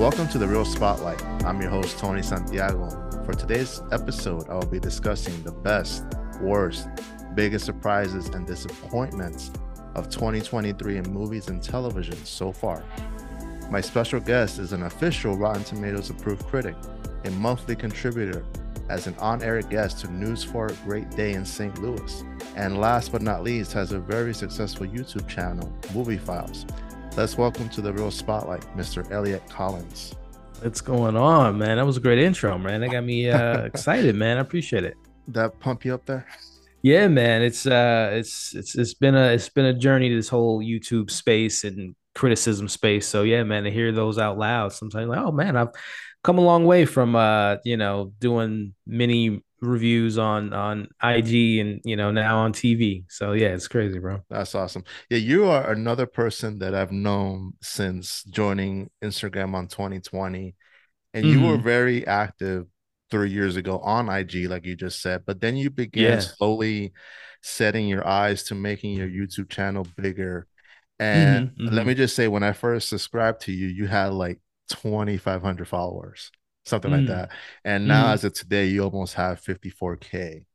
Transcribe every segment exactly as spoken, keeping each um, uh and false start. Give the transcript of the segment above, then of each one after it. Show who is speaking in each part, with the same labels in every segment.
Speaker 1: Welcome to the Real Spotlight. I'm your host, Tony Santiago. For today's episode, I will be discussing the best, worst, biggest surprises, and disappointments of twenty twenty-three in movies and television so far. My special guest is an official Rotten Tomatoes approved critic, a monthly contributor, as an on-air guest to News for a Great Day in Saint Louis, and last but not least, has a very successful YouTube channel, Movie Files. Let's welcome to the Real Spotlight, Mister Elliot Collins.
Speaker 2: What's going on, man? That was a great intro, man. That got me uh, excited, man. I appreciate it.
Speaker 1: That pump you up there?
Speaker 2: Yeah, man. It's uh, it's it's it's been a it's been a journey to this whole YouTube space and criticism space. So yeah, man, to hear those out loud, sometimes like, oh man, I've come a long way from uh, you know, doing mini reviews on on I G and you know now on T V. So yeah, it's crazy, bro.
Speaker 1: That's awesome. Yeah, you are another person that I've known since joining Instagram on twenty twenty, and you were
Speaker 2: Mhm.
Speaker 1: very active three years ago on I G, like you just said, but then you began
Speaker 2: Yeah.
Speaker 1: slowly setting your eyes to making your YouTube channel bigger. And
Speaker 2: hmm
Speaker 1: let
Speaker 2: hmm
Speaker 1: me just say, when I first subscribed to you, you had like twenty-five hundred followers, something like
Speaker 2: hmm
Speaker 1: that. And now,
Speaker 2: hmm
Speaker 1: as of today, you almost have fifty-four K.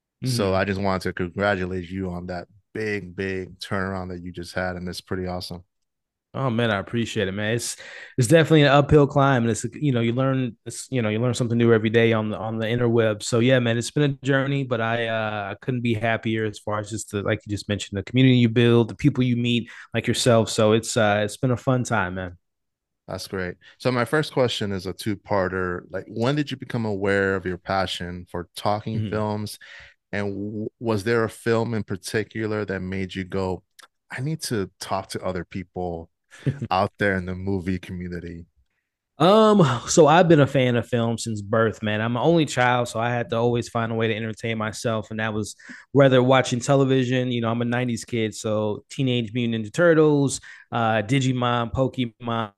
Speaker 1: So
Speaker 2: hmm
Speaker 1: I just wanted to congratulate you on that big, big turnaround that you just had. And it's pretty awesome.
Speaker 2: Oh man, I appreciate it, man. It's it's definitely an uphill climb, and it's you know you learn it's you know you learn something new every day on the on the interweb. So yeah, man, it's been a journey, but I uh I couldn't be happier as far as just the like you just mentioned the community you build, the people you meet like yourself. So it's uh it's been a fun time, man.
Speaker 1: That's great. So my first question is a two-parter. Like, when did you become aware of your passion for talking
Speaker 2: Mhm.
Speaker 1: films? And w- was there a film in particular that made you go, I need to talk to other people out there in the movie community?
Speaker 2: Um, so I've been a fan of film since birth, man. I'm an only child, so I had to always find a way to entertain myself, and that was whether watching television. You know, I'm a nineties kid, so Teenage Mutant Ninja Turtles, uh, Digimon, Pokemon,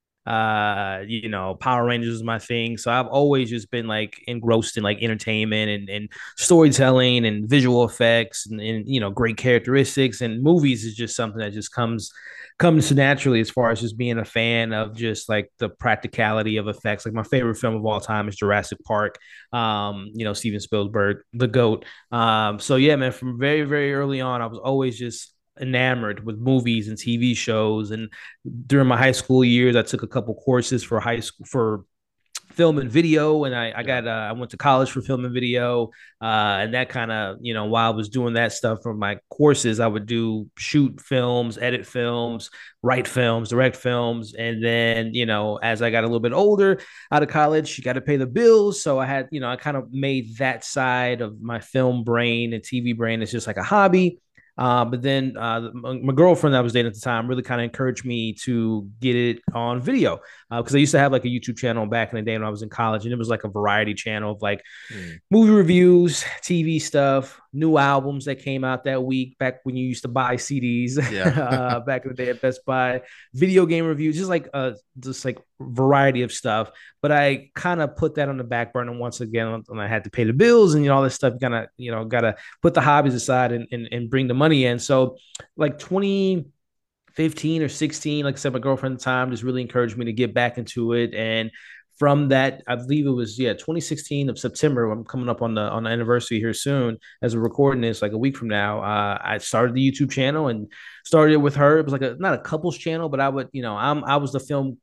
Speaker 2: uh you know Power Rangers is my thing, so I've always just been like engrossed in like entertainment and, and storytelling and visual effects and, and you know great characteristics, and movies is just something that just comes comes naturally as far as just being a fan of just like the practicality of effects. Like my favorite film of all time is Jurassic Park. Um you know Steven Spielberg, the goat. Um so yeah, man, from very very early on I was always just enamored with movies and T V shows. And during my high school years, I took a couple courses for high school for film and video, and I, I
Speaker 1: Yeah.
Speaker 2: got uh, I went to college for film and video, uh, and that kind of you know while I was doing that stuff for my courses, I would do shoot films, edit films, write films, direct films, and then you know as I got a little bit older out of college, you got to pay the bills, so I had you know I kind of made that side of my film brain and T V brain as just like a hobby. Uh, but then uh, my, my girlfriend that I was dating at the time really kind of encouraged me to get it on video, because uh, I used to have like a YouTube channel back in the day when I was in college, and it was like a variety channel of like
Speaker 1: Mm.
Speaker 2: movie reviews, T V stuff, new albums that came out that week, back when you used to buy C Ds,
Speaker 1: Yeah.
Speaker 2: uh, back in the day at Best Buy, video game reviews, just like uh, just like variety of stuff. But I kind of put that on the back burner once again, and I had to pay the bills and you know all this stuff. Kind of you know got to put the hobbies aside and, and and bring the money in. So like twenty fifteen or sixteen, like I said, my girlfriend at the time just really encouraged me to get back into it. And from that, I believe it was yeah, twenty sixteen of September. I'm coming up on the on the anniversary here soon as we're recording this, like a week from now. Uh, I started the YouTube channel and started it with her. It was like a not a couples channel, but I would, you know, I'm I was the film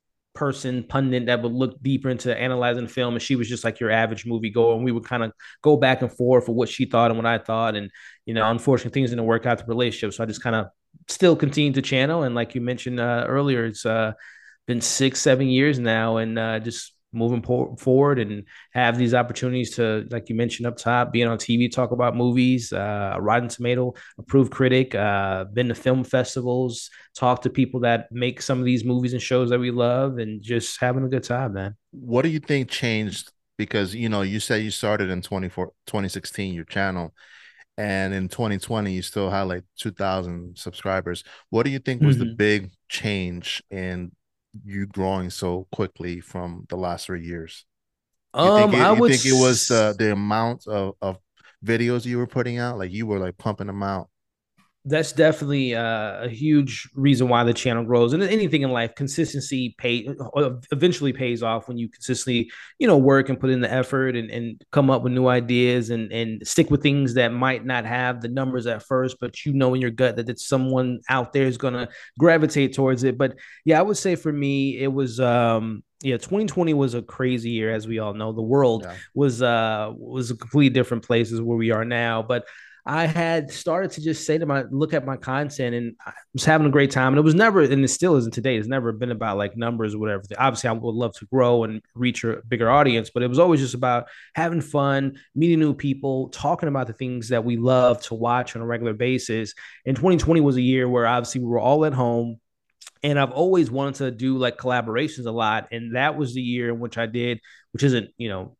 Speaker 2: person pundit that would look deeper into analyzing the film, and she was just like your average movie goer, and we would kind of go back and forth for what she thought and what I thought. And you know unfortunately things didn't work out the relationship, so I just kind of still continued to channel. And like you mentioned uh, earlier, it's uh, been six seven years now, and uh, just moving por- forward and have these opportunities to, like you mentioned up top, being on T V, talk about movies, uh, Rotten Tomato approved critic, uh, been to film festivals, talk to people that make some of these movies and shows that we love, and just having a good time, man.
Speaker 1: What do you think changed? Because, you know, you said you started in twenty-four, twenty sixteen, your channel, and in twenty twenty, you still had like two thousand subscribers. What do you think was the
Speaker 2: Mm-hmm.
Speaker 1: big change in you growing so quickly from the last three years? You think
Speaker 2: Um,
Speaker 1: it,
Speaker 2: I
Speaker 1: you
Speaker 2: would.
Speaker 1: think it was
Speaker 2: S-
Speaker 1: the the amount of, of videos you were putting out? Like you were like pumping them out.
Speaker 2: That's definitely uh, a huge reason why the channel grows. And anything in life, consistency pay eventually pays off when you consistently, you know, work and put in the effort and, and come up with new ideas and and stick with things that might not have the numbers at first, but you know in your gut that it's someone out there is gonna gravitate towards it. But yeah, I would say for me, it was um yeah, twenty twenty was a crazy year, as we all know. The world
Speaker 1: Yeah.
Speaker 2: was uh was a completely different places where we are now. But I had started to just say to my look at my content and I was having a great time. And it was never, and it still isn't today. It's never been about like numbers or whatever. Obviously, I would love to grow and reach a bigger audience, but it was always just about having fun, meeting new people, talking about the things that we love to watch on a regular basis. And twenty twenty was a year where obviously we were all at home. And I've always wanted to do like collaborations a lot. And that was the year in which I did, which isn't, you know,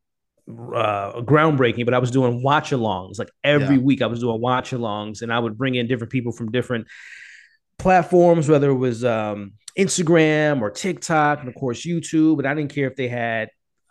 Speaker 2: uh, groundbreaking, but I was doing watch alongs. Like every
Speaker 1: Yeah.
Speaker 2: week, I was doing watch alongs, and I would bring in different people from different platforms, whether it was um, Instagram or TikTok, and of course YouTube. And I didn't care if they had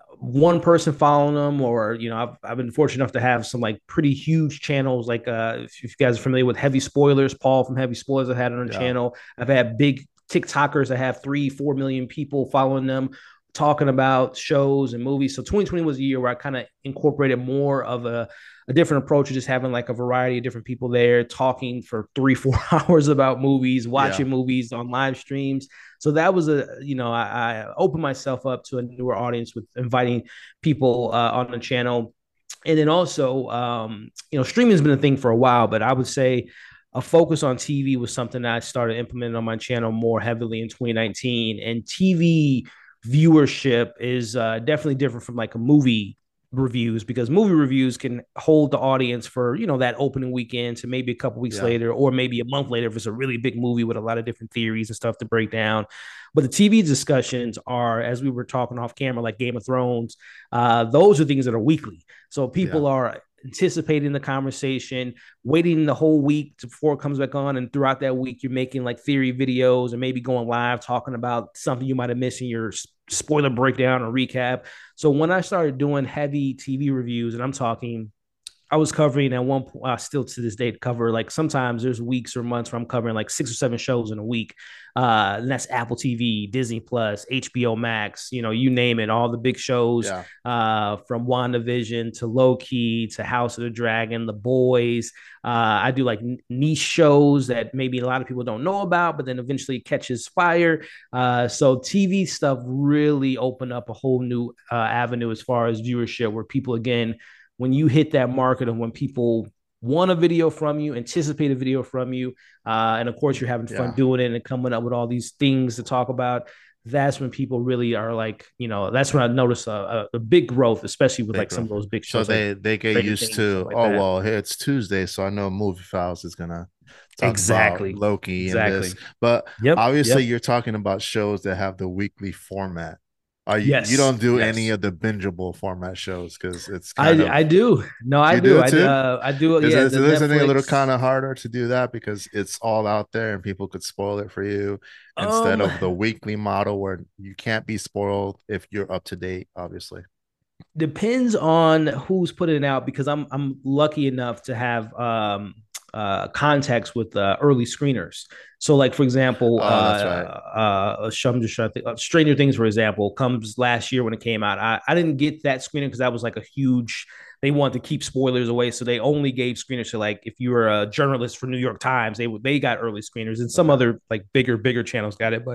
Speaker 2: one person following them, or you know, I've I've been fortunate enough to have some like pretty huge channels. Like uh, if you guys are familiar with Heavy Spoilers, Paul from Heavy Spoilers, I had on the
Speaker 1: Yeah.
Speaker 2: channel. I've had big TikTokers that have three, four million people following them, talking about shows and movies. So twenty twenty was a year where I kind of incorporated more of a, a different approach of just having like a variety of different people there talking for three, four hours about movies,
Speaker 1: Yeah.
Speaker 2: watching movies on live streams. So that was a, you know, I, I opened myself up to a newer audience with inviting people uh, on the channel. And then also, um, you know, streaming has been a thing for a while, but I would say a focus on T V was something that I started implementing on my channel more heavily in twenty nineteen. And T V viewership is uh, definitely different from like a movie reviews, because movie reviews can hold the audience for, you know, that opening weekend to maybe a couple weeks
Speaker 1: Yeah.
Speaker 2: later or maybe a month later if it's a really big movie with a lot of different theories and stuff to break down. But the T V discussions are, as we were talking off camera, like Game of Thrones. Uh, those are things that are weekly, so
Speaker 1: Yeah.
Speaker 2: people are anticipating the conversation, waiting the whole week before it comes back on. And throughout that week, you're making like theory videos and maybe going live talking about something you might have missed in your spoiler breakdown or recap. So when I started doing heavy T V reviews, and I'm talking, I was covering at one point, uh, still to this day, to cover like sometimes there's weeks or months where I'm covering like six or seven shows in a week. Uh, and that's Apple T V, Disney Plus, H B O Max, you know, you name it, all the big shows
Speaker 1: Yeah.
Speaker 2: uh, from WandaVision to Loki to House of the Dragon, The Boys. Uh, I do like niche shows that maybe a lot of people don't know about, but then eventually catches fire. Uh, so T V stuff really opened up a whole new uh, avenue as far as viewership, where people, again, when you hit that market of when people want a video from you, anticipate a video from you, uh, and of course you're having fun
Speaker 1: Yeah.
Speaker 2: doing it and coming up with all these things to talk about, that's when people really are like, you know, that's when I notice a, a, a big growth, especially with
Speaker 1: Big
Speaker 2: like some of
Speaker 1: growth.
Speaker 2: those big
Speaker 1: So
Speaker 2: shows like
Speaker 1: they they get
Speaker 2: Stranger
Speaker 1: used
Speaker 2: Things and stuff
Speaker 1: to,
Speaker 2: like
Speaker 1: oh
Speaker 2: that.
Speaker 1: well, here it's Tuesday, so I know Movie Files is gonna talk about
Speaker 2: Exactly.
Speaker 1: Loki and this.
Speaker 2: Exactly.
Speaker 1: But
Speaker 2: Yep.
Speaker 1: obviously
Speaker 2: Yep.
Speaker 1: you're talking about shows that have the weekly format. Are you you
Speaker 2: Yes.
Speaker 1: don't do any
Speaker 2: Yes.
Speaker 1: of the bingeable format shows because it's kind
Speaker 2: I
Speaker 1: of,
Speaker 2: I do. No, I
Speaker 1: you do
Speaker 2: do.
Speaker 1: it
Speaker 2: I
Speaker 1: too?
Speaker 2: uh I do.
Speaker 1: Is
Speaker 2: Yeah,
Speaker 1: it,
Speaker 2: the
Speaker 1: isn't it a little
Speaker 2: Netflix.
Speaker 1: kind of harder to do that because it's all out there and people could spoil it for you instead
Speaker 2: Um,
Speaker 1: of the weekly model where you can't be spoiled if you're up to date, obviously.
Speaker 2: Depends on who's putting it out, because I'm I'm lucky enough to have um uh contacts with uh, early screeners. So like for example, uh
Speaker 1: Oh, that's right.
Speaker 2: uh I'm just trying to think, uh, Stranger Things, for example, comes last year when it came out. I, I didn't get that screener because that was like a huge, they wanted to keep spoilers away. So they only gave screeners to like if you were a journalist for New York Times, they would they got early screeners, and some
Speaker 1: Okay.
Speaker 2: other like bigger, bigger channels got it. But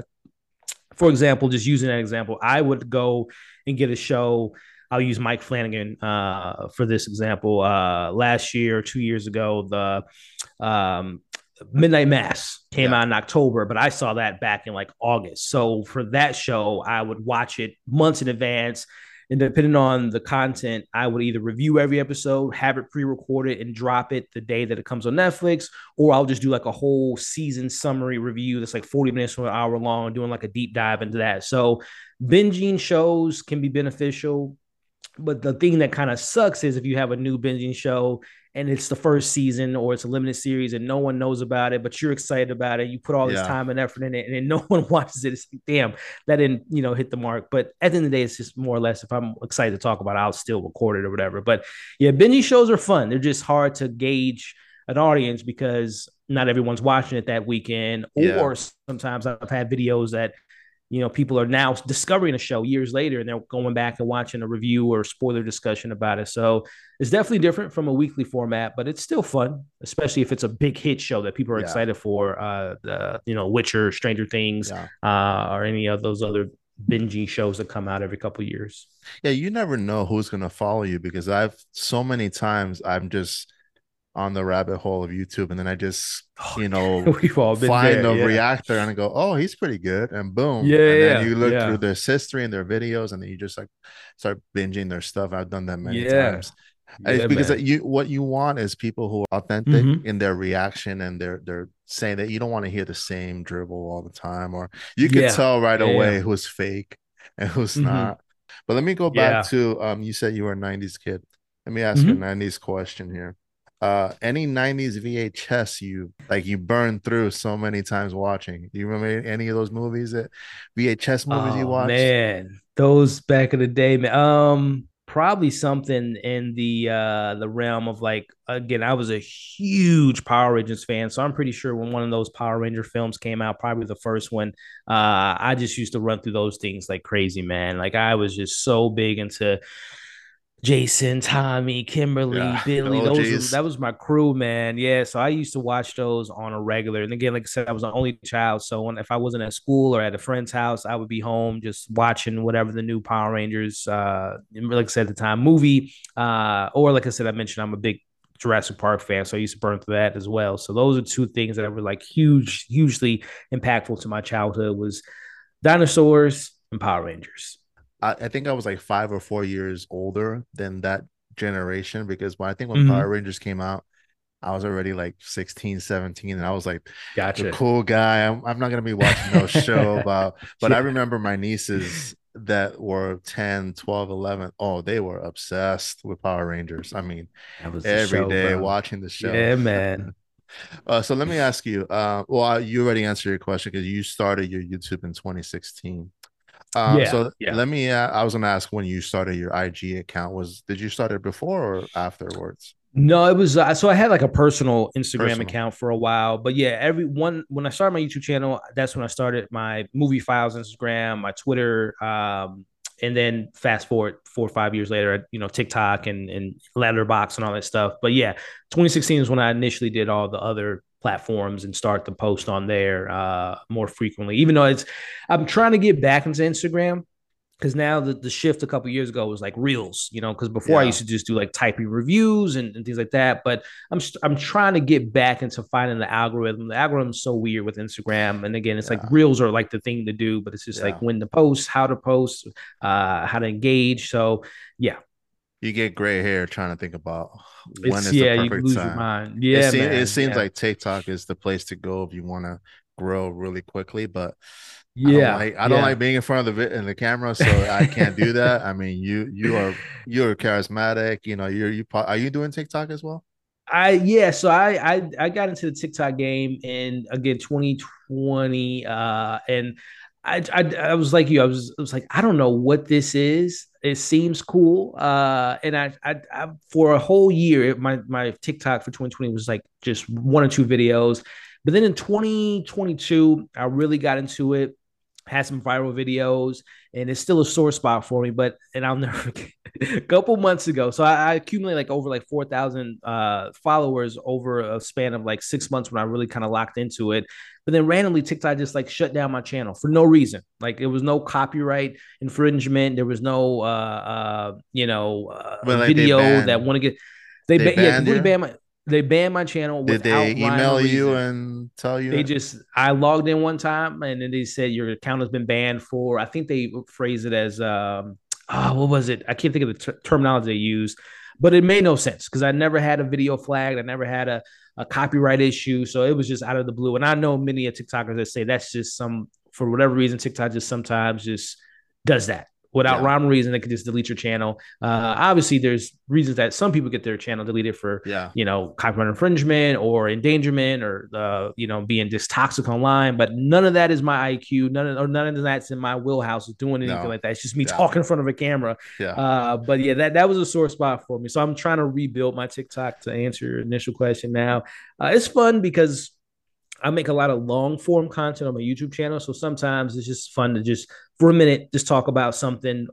Speaker 2: for example, just using that example, I would go and get a show. I'll use Mike Flanagan uh, for this example. Uh, last year, two years ago, the um, Midnight Mass came
Speaker 1: Yeah.
Speaker 2: out in October, but I saw that back in like August. So for that show, I would watch it months in advance. And depending on the content, I would either review every episode, have it pre-recorded, and drop it the day that it comes on Netflix, or I'll just do like a whole season summary review that's like forty minutes to an hour long, doing like a deep dive into that. So binging shows can be beneficial, but the thing that kind of sucks is if you have a new binging show and it's the first season or it's a limited series and no one knows about it, but you're excited about it. You put all this
Speaker 1: Yeah.
Speaker 2: time and effort in it, and then no one watches it. It's like, damn, that didn't, you know, hit the mark. But at the end of the day, it's just more or less, if I'm excited to talk about it, I'll still record it or whatever. But yeah, binging shows are fun. They're just hard to gauge an audience because not everyone's watching it that weekend.
Speaker 1: Yeah.
Speaker 2: Or sometimes I've had videos that, you know, people are now discovering a show years later and they're going back and watching a review or spoiler discussion about it. So it's definitely different from a weekly format, but it's still fun, especially if it's a big hit show that people are
Speaker 1: Yeah.
Speaker 2: excited for. Uh, the, you know, Witcher, Stranger Things,
Speaker 1: Yeah.
Speaker 2: uh, or any of those other binging shows that come out every couple of years.
Speaker 1: Yeah, you never know who's gonna follow you because I've so many times I'm just on the rabbit hole of YouTube, and then I just, you know,
Speaker 2: We've all been
Speaker 1: find
Speaker 2: there.
Speaker 1: a
Speaker 2: Yeah.
Speaker 1: reactor and I go, oh, he's pretty good, and boom.
Speaker 2: Yeah.
Speaker 1: And then
Speaker 2: Yeah.
Speaker 1: you look through
Speaker 2: Yeah.
Speaker 1: their history and their videos, and then you just like start binging their stuff. I've done that many
Speaker 2: Yeah.
Speaker 1: times. It's
Speaker 2: Yeah,
Speaker 1: because
Speaker 2: man.
Speaker 1: you what you want is people who are authentic
Speaker 2: Mm-hmm.
Speaker 1: in their reaction, and they're they're saying that you don't want to hear the same dribble all the time, or you could
Speaker 2: Yeah.
Speaker 1: tell right
Speaker 2: Yeah.
Speaker 1: away
Speaker 2: Yeah.
Speaker 1: who's fake and who's
Speaker 2: Mm-hmm.
Speaker 1: not. But let me go back
Speaker 2: Yeah.
Speaker 1: to um you said you were a nineties kid. Let me ask you a
Speaker 2: Mm-hmm.
Speaker 1: nineties question here. Uh any nineties V H S you like you burned through so many times watching? Do you remember any of those movies that V H S movies you
Speaker 2: Oh
Speaker 1: watched?
Speaker 2: man, those back in the day, man. Um, probably something in the uh the realm of like, again, I was a huge Power Rangers fan, so I'm pretty sure when one of those Power Ranger films came out, probably the first one, uh, I just used to run through those things like crazy, man. Like I was just so big into Jason, Tommy, Kimberly,
Speaker 1: Yeah, the
Speaker 2: Billy. Those were,
Speaker 1: O Gs.
Speaker 2: that was my crew, man. Yeah, so I used to watch those on a regular. And again, like I said, I was an only child, so when if I wasn't at school or at a friend's house, I would be home just watching whatever the new Power Rangers, uh, like I said at the time, movie, uh, or like I said, I mentioned I'm a big Jurassic Park fan, so I used to burn through that as well. So those are two things that were like huge, hugely impactful to my childhood was dinosaurs and Power Rangers.
Speaker 1: I, I think I was like five or four years older than that generation because when I think when Power
Speaker 2: Mm-hmm.
Speaker 1: Rangers came out, I was already like sixteen, seventeen, and I was like the
Speaker 2: Gotcha.
Speaker 1: cool guy. I'm, I'm not gonna be watching no show about, but I
Speaker 2: Yeah.
Speaker 1: remember my nieces that were ten, twelve, eleven. Oh, they were obsessed with Power Rangers. I mean,
Speaker 2: That was the
Speaker 1: every
Speaker 2: show,
Speaker 1: day
Speaker 2: bro.
Speaker 1: watching the show.
Speaker 2: Yeah, man.
Speaker 1: Uh, so let me ask you, uh, well, you already answered your question because you started your YouTube in twenty sixteen. Uh,
Speaker 2: Yeah,
Speaker 1: so
Speaker 2: yeah.
Speaker 1: let me, uh, I was gonna ask when you started your I G account was, did you start it before or afterwards?
Speaker 2: No, it was uh, so I had like a personal Instagram
Speaker 1: Personal.
Speaker 2: account for a while, but yeah, every one when I started my YouTube channel, that's when I started my movie files Instagram, my Twitter, um, and then fast forward four or five years later, you know, TikTok and and Letterbox and all that stuff. But yeah, twenty sixteen is when I initially did all the other platforms and start to post on there uh more frequently. Even though it's, I'm trying to get back into Instagram because now the, the shift a couple years ago was like reels, you know, because before I
Speaker 1: Yeah.
Speaker 2: used to just do like typing reviews and, and things like that. But I'm I'm trying to get back into finding the algorithm. The algorithm is so weird with Instagram. And again, it's like
Speaker 1: Yeah.
Speaker 2: reels are like the thing to do, but it's just like
Speaker 1: Yeah.
Speaker 2: when to post, how to post, uh, how to engage. So yeah,
Speaker 1: You get gray hair trying to think about when
Speaker 2: it's
Speaker 1: is the
Speaker 2: yeah, you
Speaker 1: perfect
Speaker 2: lose your
Speaker 1: time.
Speaker 2: mind.
Speaker 1: It
Speaker 2: Yeah,
Speaker 1: seems it
Speaker 2: man.
Speaker 1: seems
Speaker 2: Yeah.
Speaker 1: like TikTok is the place to go if you want to grow really quickly, but I don't
Speaker 2: Yeah.
Speaker 1: like I don't
Speaker 2: Yeah.
Speaker 1: like being in front of the vi- in the camera, so I can't do that. I mean, you you are you're charismatic. You know, you're you po- are you doing TikTok as well?
Speaker 2: I yeah, so I I I got into the TikTok game in again twenty twenty, uh, and I, I I was like you, I was I was like I don't know what this is. It seems cool, uh, and I, I I for a whole year my my TikTok for twenty twenty was like just one or two videos, but then in twenty twenty-two I really got into it, had some viral videos, and it's still a sore spot for me. But and I'll never forget a couple months ago. So I, I accumulated like over like four thousand uh, followers over a span of like six months when I really kind of locked into it. But then randomly TikTok just like shut down my channel for no reason. Like it was no copyright infringement. There was no uh, uh you know uh,
Speaker 1: When like they
Speaker 2: video that
Speaker 1: ban
Speaker 2: want to get they
Speaker 1: they
Speaker 2: ba- yeah
Speaker 1: banned
Speaker 2: completely
Speaker 1: you?
Speaker 2: banned my they banned my channel
Speaker 1: Did they
Speaker 2: without rhyme or
Speaker 1: email you
Speaker 2: reason.
Speaker 1: and tell
Speaker 2: They
Speaker 1: you?
Speaker 2: just I logged in one time and then they said your account has been banned for, I think they phrase it as um oh, what was it? I can't think of the ter- terminology they use, but it made no sense because I never had a video flagged. I never had a, a copyright issue. So it was just out of the blue. And I know many of TikTokers that say that's just some, for whatever reason, TikTok just sometimes just does that. Without
Speaker 1: Yeah,
Speaker 2: rhyme or reason, they could just delete your channel. Uh, obviously, there's reasons that some people get their channel deleted for,
Speaker 1: yeah,
Speaker 2: you know, copyright infringement or endangerment or, uh, you know, being just toxic online. But none of that is my I Q. None of, or none of that's in my wheelhouse of doing anything
Speaker 1: no,
Speaker 2: like that. It's just me
Speaker 1: yeah,
Speaker 2: talking in front of a camera.
Speaker 1: yeah.
Speaker 2: Uh, but yeah, that, that was a sore spot for me. So I'm trying to rebuild my TikTok to answer your initial question now. Uh, it's fun because I make a lot of long form content on my YouTube channel. So sometimes it's just fun to just for a minute just talk about something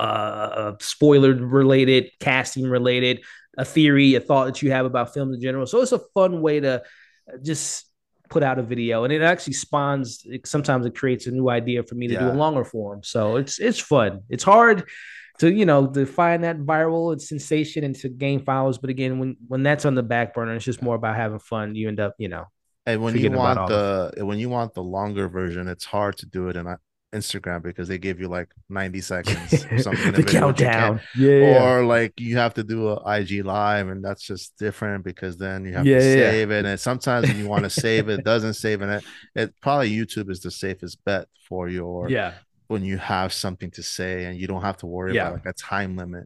Speaker 2: uh spoiler related, casting related, a theory, a thought that you have about films in general. So it's a fun way to just put out a video, and it actually spawns. Sometimes it creates a new idea for me to do a
Speaker 1: Yeah.
Speaker 2: longer form. So it's it's fun. It's hard to you know to find that viral and sensation and to gain followers. But again, when when that's on the back burner, it's just more about having fun. You end up you know
Speaker 1: And when you
Speaker 2: forgetting about
Speaker 1: want
Speaker 2: all the
Speaker 1: the when you want the longer version, it's hard to do it in uh, Instagram because they give you like ninety seconds or something in a
Speaker 2: the
Speaker 1: video, which you can't,
Speaker 2: countdown. Yeah,
Speaker 1: or like you have to do a I G live, and that's just different because then you have
Speaker 2: yeah,
Speaker 1: to
Speaker 2: yeah,
Speaker 1: save it. And sometimes when you want to save it, it doesn't save in it. It probably YouTube is the safest bet for your
Speaker 2: yeah,
Speaker 1: when you have something to say and you don't have to worry about
Speaker 2: yeah.
Speaker 1: like a time limit.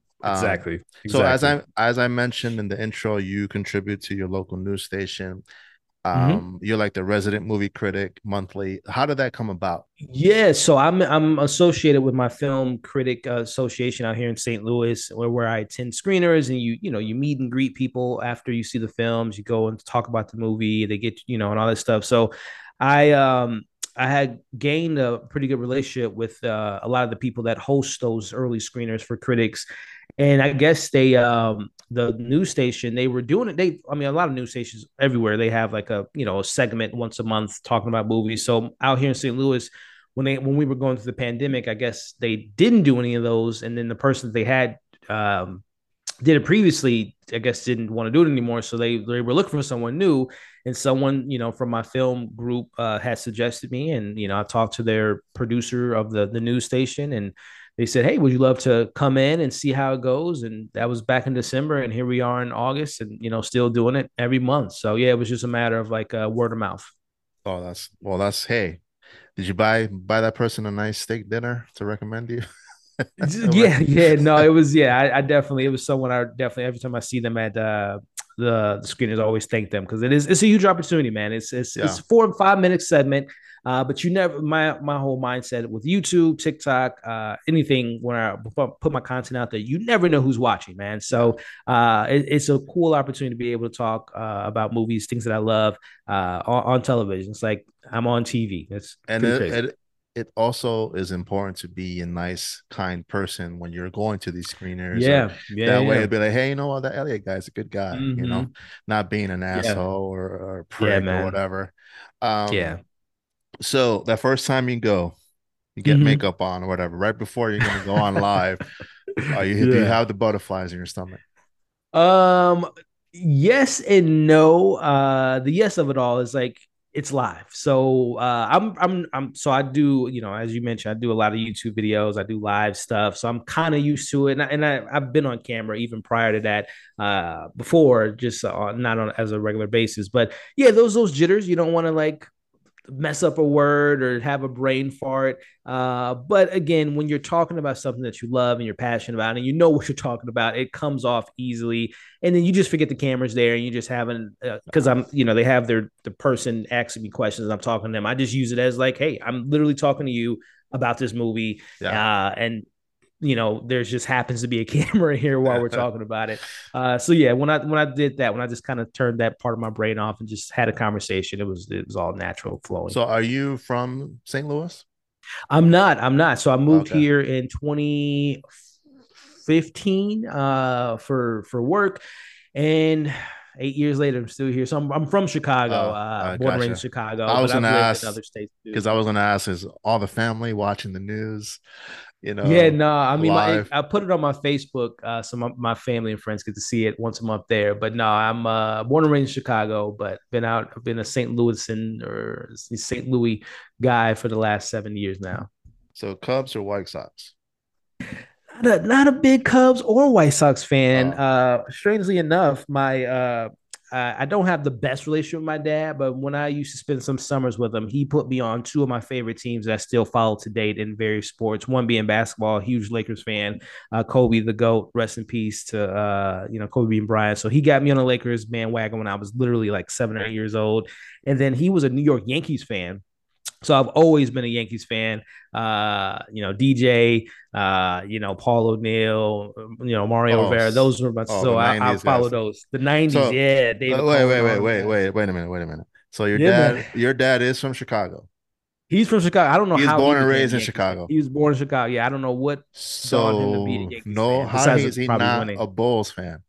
Speaker 1: Um,
Speaker 2: Exactly,
Speaker 1: so as
Speaker 2: exactly.
Speaker 1: I as I mentioned in the intro, you contribute to your local news station.
Speaker 2: Mm-hmm.
Speaker 1: Um, you're like the resident movie critic monthly. How did that come about?
Speaker 2: Yeah, so I'm I'm associated with my Film Critic uh, Association out here in Saint Louis, where, where I attend screeners, and you you know you meet and greet people after you see the films. You go and talk about the movie. They get you know and all this stuff. So, I um I had gained a pretty good relationship with uh, a lot of the people that host those early screeners for critics, and I guess they um the news station they were doing it. They I mean a lot of news stations everywhere they have like a you know a segment once a month talking about movies. So out here in Saint Louis when they when we were going through the pandemic, I guess they didn't do any of those, and then the person that they had um, did it previously, I guess didn't want to do it anymore, so they they were looking for someone new, and someone you know from my film group uh, had suggested me, and you know I talked to their producer of the the news station, and they said, "Hey, would you love to come in and see how it goes?" And that was back in December, and here we are in August, and you know still doing it every month. So yeah, it was just a matter of like uh, word of mouth.
Speaker 1: Oh, that's well, that's hey. Did you buy buy that person a nice steak dinner to recommend you?
Speaker 2: Yeah, yeah, no, it was yeah, I, I definitely it was someone I definitely every time I see them at uh the the screeners, I always thank them because it is it's a huge opportunity, man. It's it's it's
Speaker 1: Yeah.
Speaker 2: a four and five minute segment. Uh, but you never my my whole mindset with YouTube, TikTok, uh, anything when I put my content out there, you never know who's watching, man.
Speaker 1: Yeah.
Speaker 2: So uh, it, it's a cool opportunity to be able to talk uh, about movies, things that I love uh, on, on television. It's like I'm on T V. It's
Speaker 1: And
Speaker 2: pretty
Speaker 1: it,
Speaker 2: crazy.
Speaker 1: it it also is important to be a nice, kind person when you're going to these screeners, or
Speaker 2: Yeah, yeah,
Speaker 1: that way
Speaker 2: yeah.
Speaker 1: it'd be like, hey, you know what, that Elliot guy's a good guy, you know,
Speaker 2: Mm-hmm.
Speaker 1: not being an
Speaker 2: Yeah,
Speaker 1: asshole or, or a
Speaker 2: yeah,
Speaker 1: prick or
Speaker 2: man.
Speaker 1: whatever. Um,
Speaker 2: Yeah.
Speaker 1: so that first time you go, you get
Speaker 2: Hmm.
Speaker 1: makeup on or whatever, right before you're gonna go on live. Are you do you
Speaker 2: Yeah.
Speaker 1: have the butterflies in your stomach?
Speaker 2: Um, yes and no. Uh, the yes of it all is like it's live. So uh, I'm I'm I'm so I do you know as you mentioned I do a lot of YouTube videos. I do live stuff. So I'm kind of used to it, and, I, and I, I've been on camera even prior to that. Uh, before just uh, not on as a regular basis, but yeah, those those jitters. You don't want to like mess up a word or have a brain fart. Uh, but again, when you're talking about something that you love and you're passionate about and you know what you're talking about, it comes off easily. And then you just forget the camera's there and you just haven't, because uh, I'm, you know, they have their, the person asking me questions and I'm talking to them. I just use it as like, hey, I'm literally talking to you about this movie.
Speaker 1: Yeah.
Speaker 2: Uh, and you know, there's just happens to be a camera here while we're talking about it. Uh, so yeah, when I when I did that, when I just kind of turned that part of my brain off and just had a conversation, it was it was all natural flowing.
Speaker 1: So are you from Saint Louis?
Speaker 2: I'm not. I'm not. So I moved
Speaker 1: Okay.
Speaker 2: here in twenty fifteen uh, for for work, and eight years later, I'm still here. So I'm, I'm from Chicago,
Speaker 1: Uh,
Speaker 2: uh,
Speaker 1: I
Speaker 2: born and raised in
Speaker 1: gotcha.
Speaker 2: Chicago,
Speaker 1: I
Speaker 2: but
Speaker 1: was gonna
Speaker 2: I've lived in
Speaker 1: ask
Speaker 2: other states too.
Speaker 1: because I was gonna ask, is all the family watching the news, you
Speaker 2: Yeah,
Speaker 1: know,
Speaker 2: no, I mean, my it,
Speaker 1: live?
Speaker 2: I put it on my Facebook, uh, so my, my family and friends get to see it once a month there. But no, I'm uh, born and raised in Chicago, but been out, I've been a Saint Louisan or Saint Louis guy for the last seven years now.
Speaker 1: So Cubs or White Sox?
Speaker 2: Not a, not a big Cubs or White Sox fan.
Speaker 1: Oh,
Speaker 2: Uh, strangely enough, my uh, I, I don't have the best relationship with my dad, but when I used to spend some summers with him, he put me on two of my favorite teams that I still follow to date in various sports. One being basketball, huge Lakers fan. Uh, Kobe the GOAT, rest in peace to uh, you know Kobe and Bryant. So he got me on the Lakers bandwagon when I was literally like seven or eight years old, and then he was a New York Yankees fan. So I've always been a Yankees fan. Uh, you know, D J, uh, you know, Paul O'Neill, you know, Mario
Speaker 1: oh,
Speaker 2: Rivera. Those were my
Speaker 1: oh, the
Speaker 2: so I, I
Speaker 1: nineties
Speaker 2: follow
Speaker 1: guys.
Speaker 2: those. The nineties,
Speaker 1: So
Speaker 2: yeah,
Speaker 1: uh,
Speaker 2: David
Speaker 1: wait,
Speaker 2: Cone,
Speaker 1: wait,
Speaker 2: all
Speaker 1: wait,
Speaker 2: them
Speaker 1: wait,
Speaker 2: guys.
Speaker 1: wait, wait a minute, wait a minute. So your
Speaker 2: Yeah, man.
Speaker 1: dad, your dad is from Chicago.
Speaker 2: He's from Chicago. I don't know
Speaker 1: He was
Speaker 2: how he
Speaker 1: born and
Speaker 2: became a
Speaker 1: raised in
Speaker 2: Yankees fan.
Speaker 1: Chicago.
Speaker 2: He was born in Chicago. Yeah, I don't know what dawned him to be a
Speaker 1: So
Speaker 2: Yankees
Speaker 1: no,
Speaker 2: fan.
Speaker 1: how
Speaker 2: Besides
Speaker 1: is he
Speaker 2: probably
Speaker 1: not
Speaker 2: winning.
Speaker 1: a Bulls fan?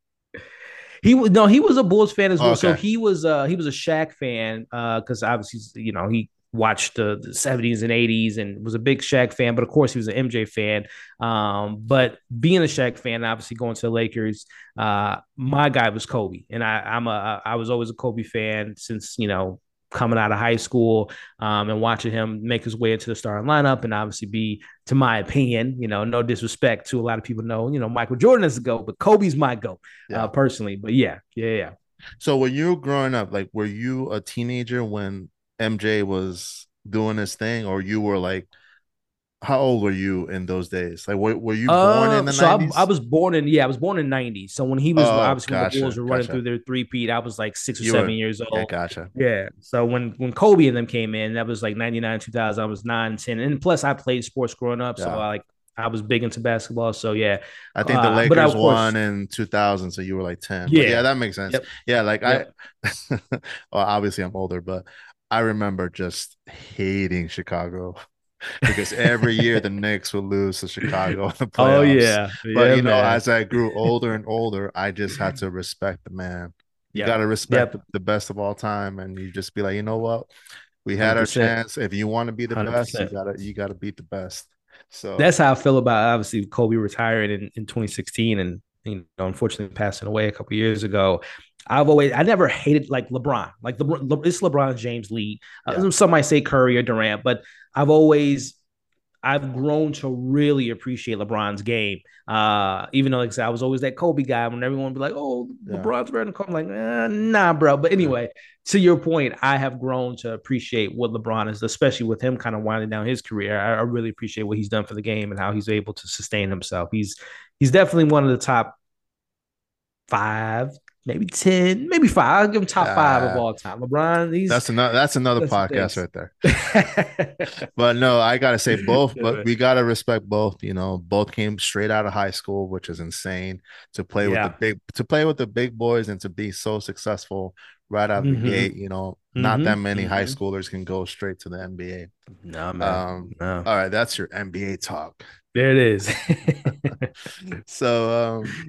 Speaker 2: He was no, he was a Bulls fan as
Speaker 1: Oh,
Speaker 2: well. So
Speaker 1: okay.
Speaker 2: he was uh he was a Shaq fan uh because obviously you know he watched the, the seventies and eighties and was a big Shaq fan, but of course he was an M J fan. Um, but being a Shaq fan, obviously going to the Lakers, uh, my guy was Kobe, and I I'm a I was always a Kobe fan since you know coming out of high school um, and watching him make his way into the starting lineup and obviously be, to my opinion, you know, no disrespect to a lot of people know, you know, Michael Jordan is the GOAT, but Kobe's my GOAT uh,
Speaker 1: Yeah.
Speaker 2: personally. But yeah, yeah, yeah.
Speaker 1: So when you were growing up, like, were you a teenager when M J was doing his thing, or you were like, how old were you in those days? Like, were, were you born in
Speaker 2: Uh,
Speaker 1: the
Speaker 2: so I, I
Speaker 1: nineties?
Speaker 2: was born in yeah, I was born in ninety. So when he was
Speaker 1: Oh,
Speaker 2: obviously when the Bulls
Speaker 1: gotcha,
Speaker 2: were running through
Speaker 1: gotcha.
Speaker 2: their three-peat, I was like six or
Speaker 1: You
Speaker 2: seven
Speaker 1: were,
Speaker 2: years
Speaker 1: yeah,
Speaker 2: old.
Speaker 1: gotcha.
Speaker 2: Yeah. So when when Kobe and them came in, that was like ninety-nine, two thousand. I was nine, ten. And plus I played sports growing up. So
Speaker 1: Yeah.
Speaker 2: I like I was big into basketball. So yeah.
Speaker 1: I think the
Speaker 2: Uh, but I,
Speaker 1: Lakers
Speaker 2: of course,
Speaker 1: won in two thousand, so you were like ten. But yeah,
Speaker 2: yeah.
Speaker 1: that makes sense.
Speaker 2: Yep.
Speaker 1: Yeah, like I,
Speaker 2: Yep.
Speaker 1: well, obviously I'm older, but I remember just hating Chicago because every year the Knicks would lose to Chicago in the
Speaker 2: Oh
Speaker 1: playoffs.
Speaker 2: yeah.
Speaker 1: But
Speaker 2: Yeah,
Speaker 1: you know,
Speaker 2: man.
Speaker 1: as I grew older and older, I just had to respect the man. You got
Speaker 2: Yep.
Speaker 1: to respect
Speaker 2: Yep.
Speaker 1: the, the best of all time, and you just be like, you know what? We had our
Speaker 2: one hundred percent.
Speaker 1: chance. If you want to be the best, you
Speaker 2: one hundred percent.
Speaker 1: gotta you gotta beat the best. So
Speaker 2: That's how I feel about obviously Kobe retired in, in twenty sixteen and you know unfortunately passing away a couple years ago. I've always I never hated like LeBron, like the Le, it's LeBron James league.
Speaker 1: yeah,
Speaker 2: Uh, some might say Curry or Durant, but I've always I've grown to really appreciate LeBron's game. Uh, even though like I said, I was always that Kobe guy when everyone would be like, "Oh,
Speaker 1: yeah,
Speaker 2: LeBron's better than Kobe." I'm like, eh, nah, bro. But
Speaker 1: yeah.
Speaker 2: anyway, to your point, I have grown to appreciate what LeBron is, especially with him kind of winding down his career. I, I really appreciate what he's done for the game and how he's able to sustain himself. He's he's definitely one of the top five, maybe ten, maybe five. I'll give him top five of
Speaker 1: Uh,
Speaker 2: all time. LeBron, he's
Speaker 1: that's another that's another
Speaker 2: that's some
Speaker 1: podcast
Speaker 2: things.
Speaker 1: right there. But no, I gotta say both,
Speaker 2: Yeah,
Speaker 1: but we gotta respect both. You know, both came straight out of high school, which is insane to play with the
Speaker 2: yeah.
Speaker 1: big to play with the big boys and to be so successful right out of the
Speaker 2: Mm-hmm.
Speaker 1: gate. You know, not that
Speaker 2: Mm-hmm.
Speaker 1: many high
Speaker 2: Mm-hmm.
Speaker 1: schoolers can go straight to the N B A.
Speaker 2: No, man.
Speaker 1: Um,
Speaker 2: No.
Speaker 1: all right, that's your N B A talk.
Speaker 2: There it is.
Speaker 1: So um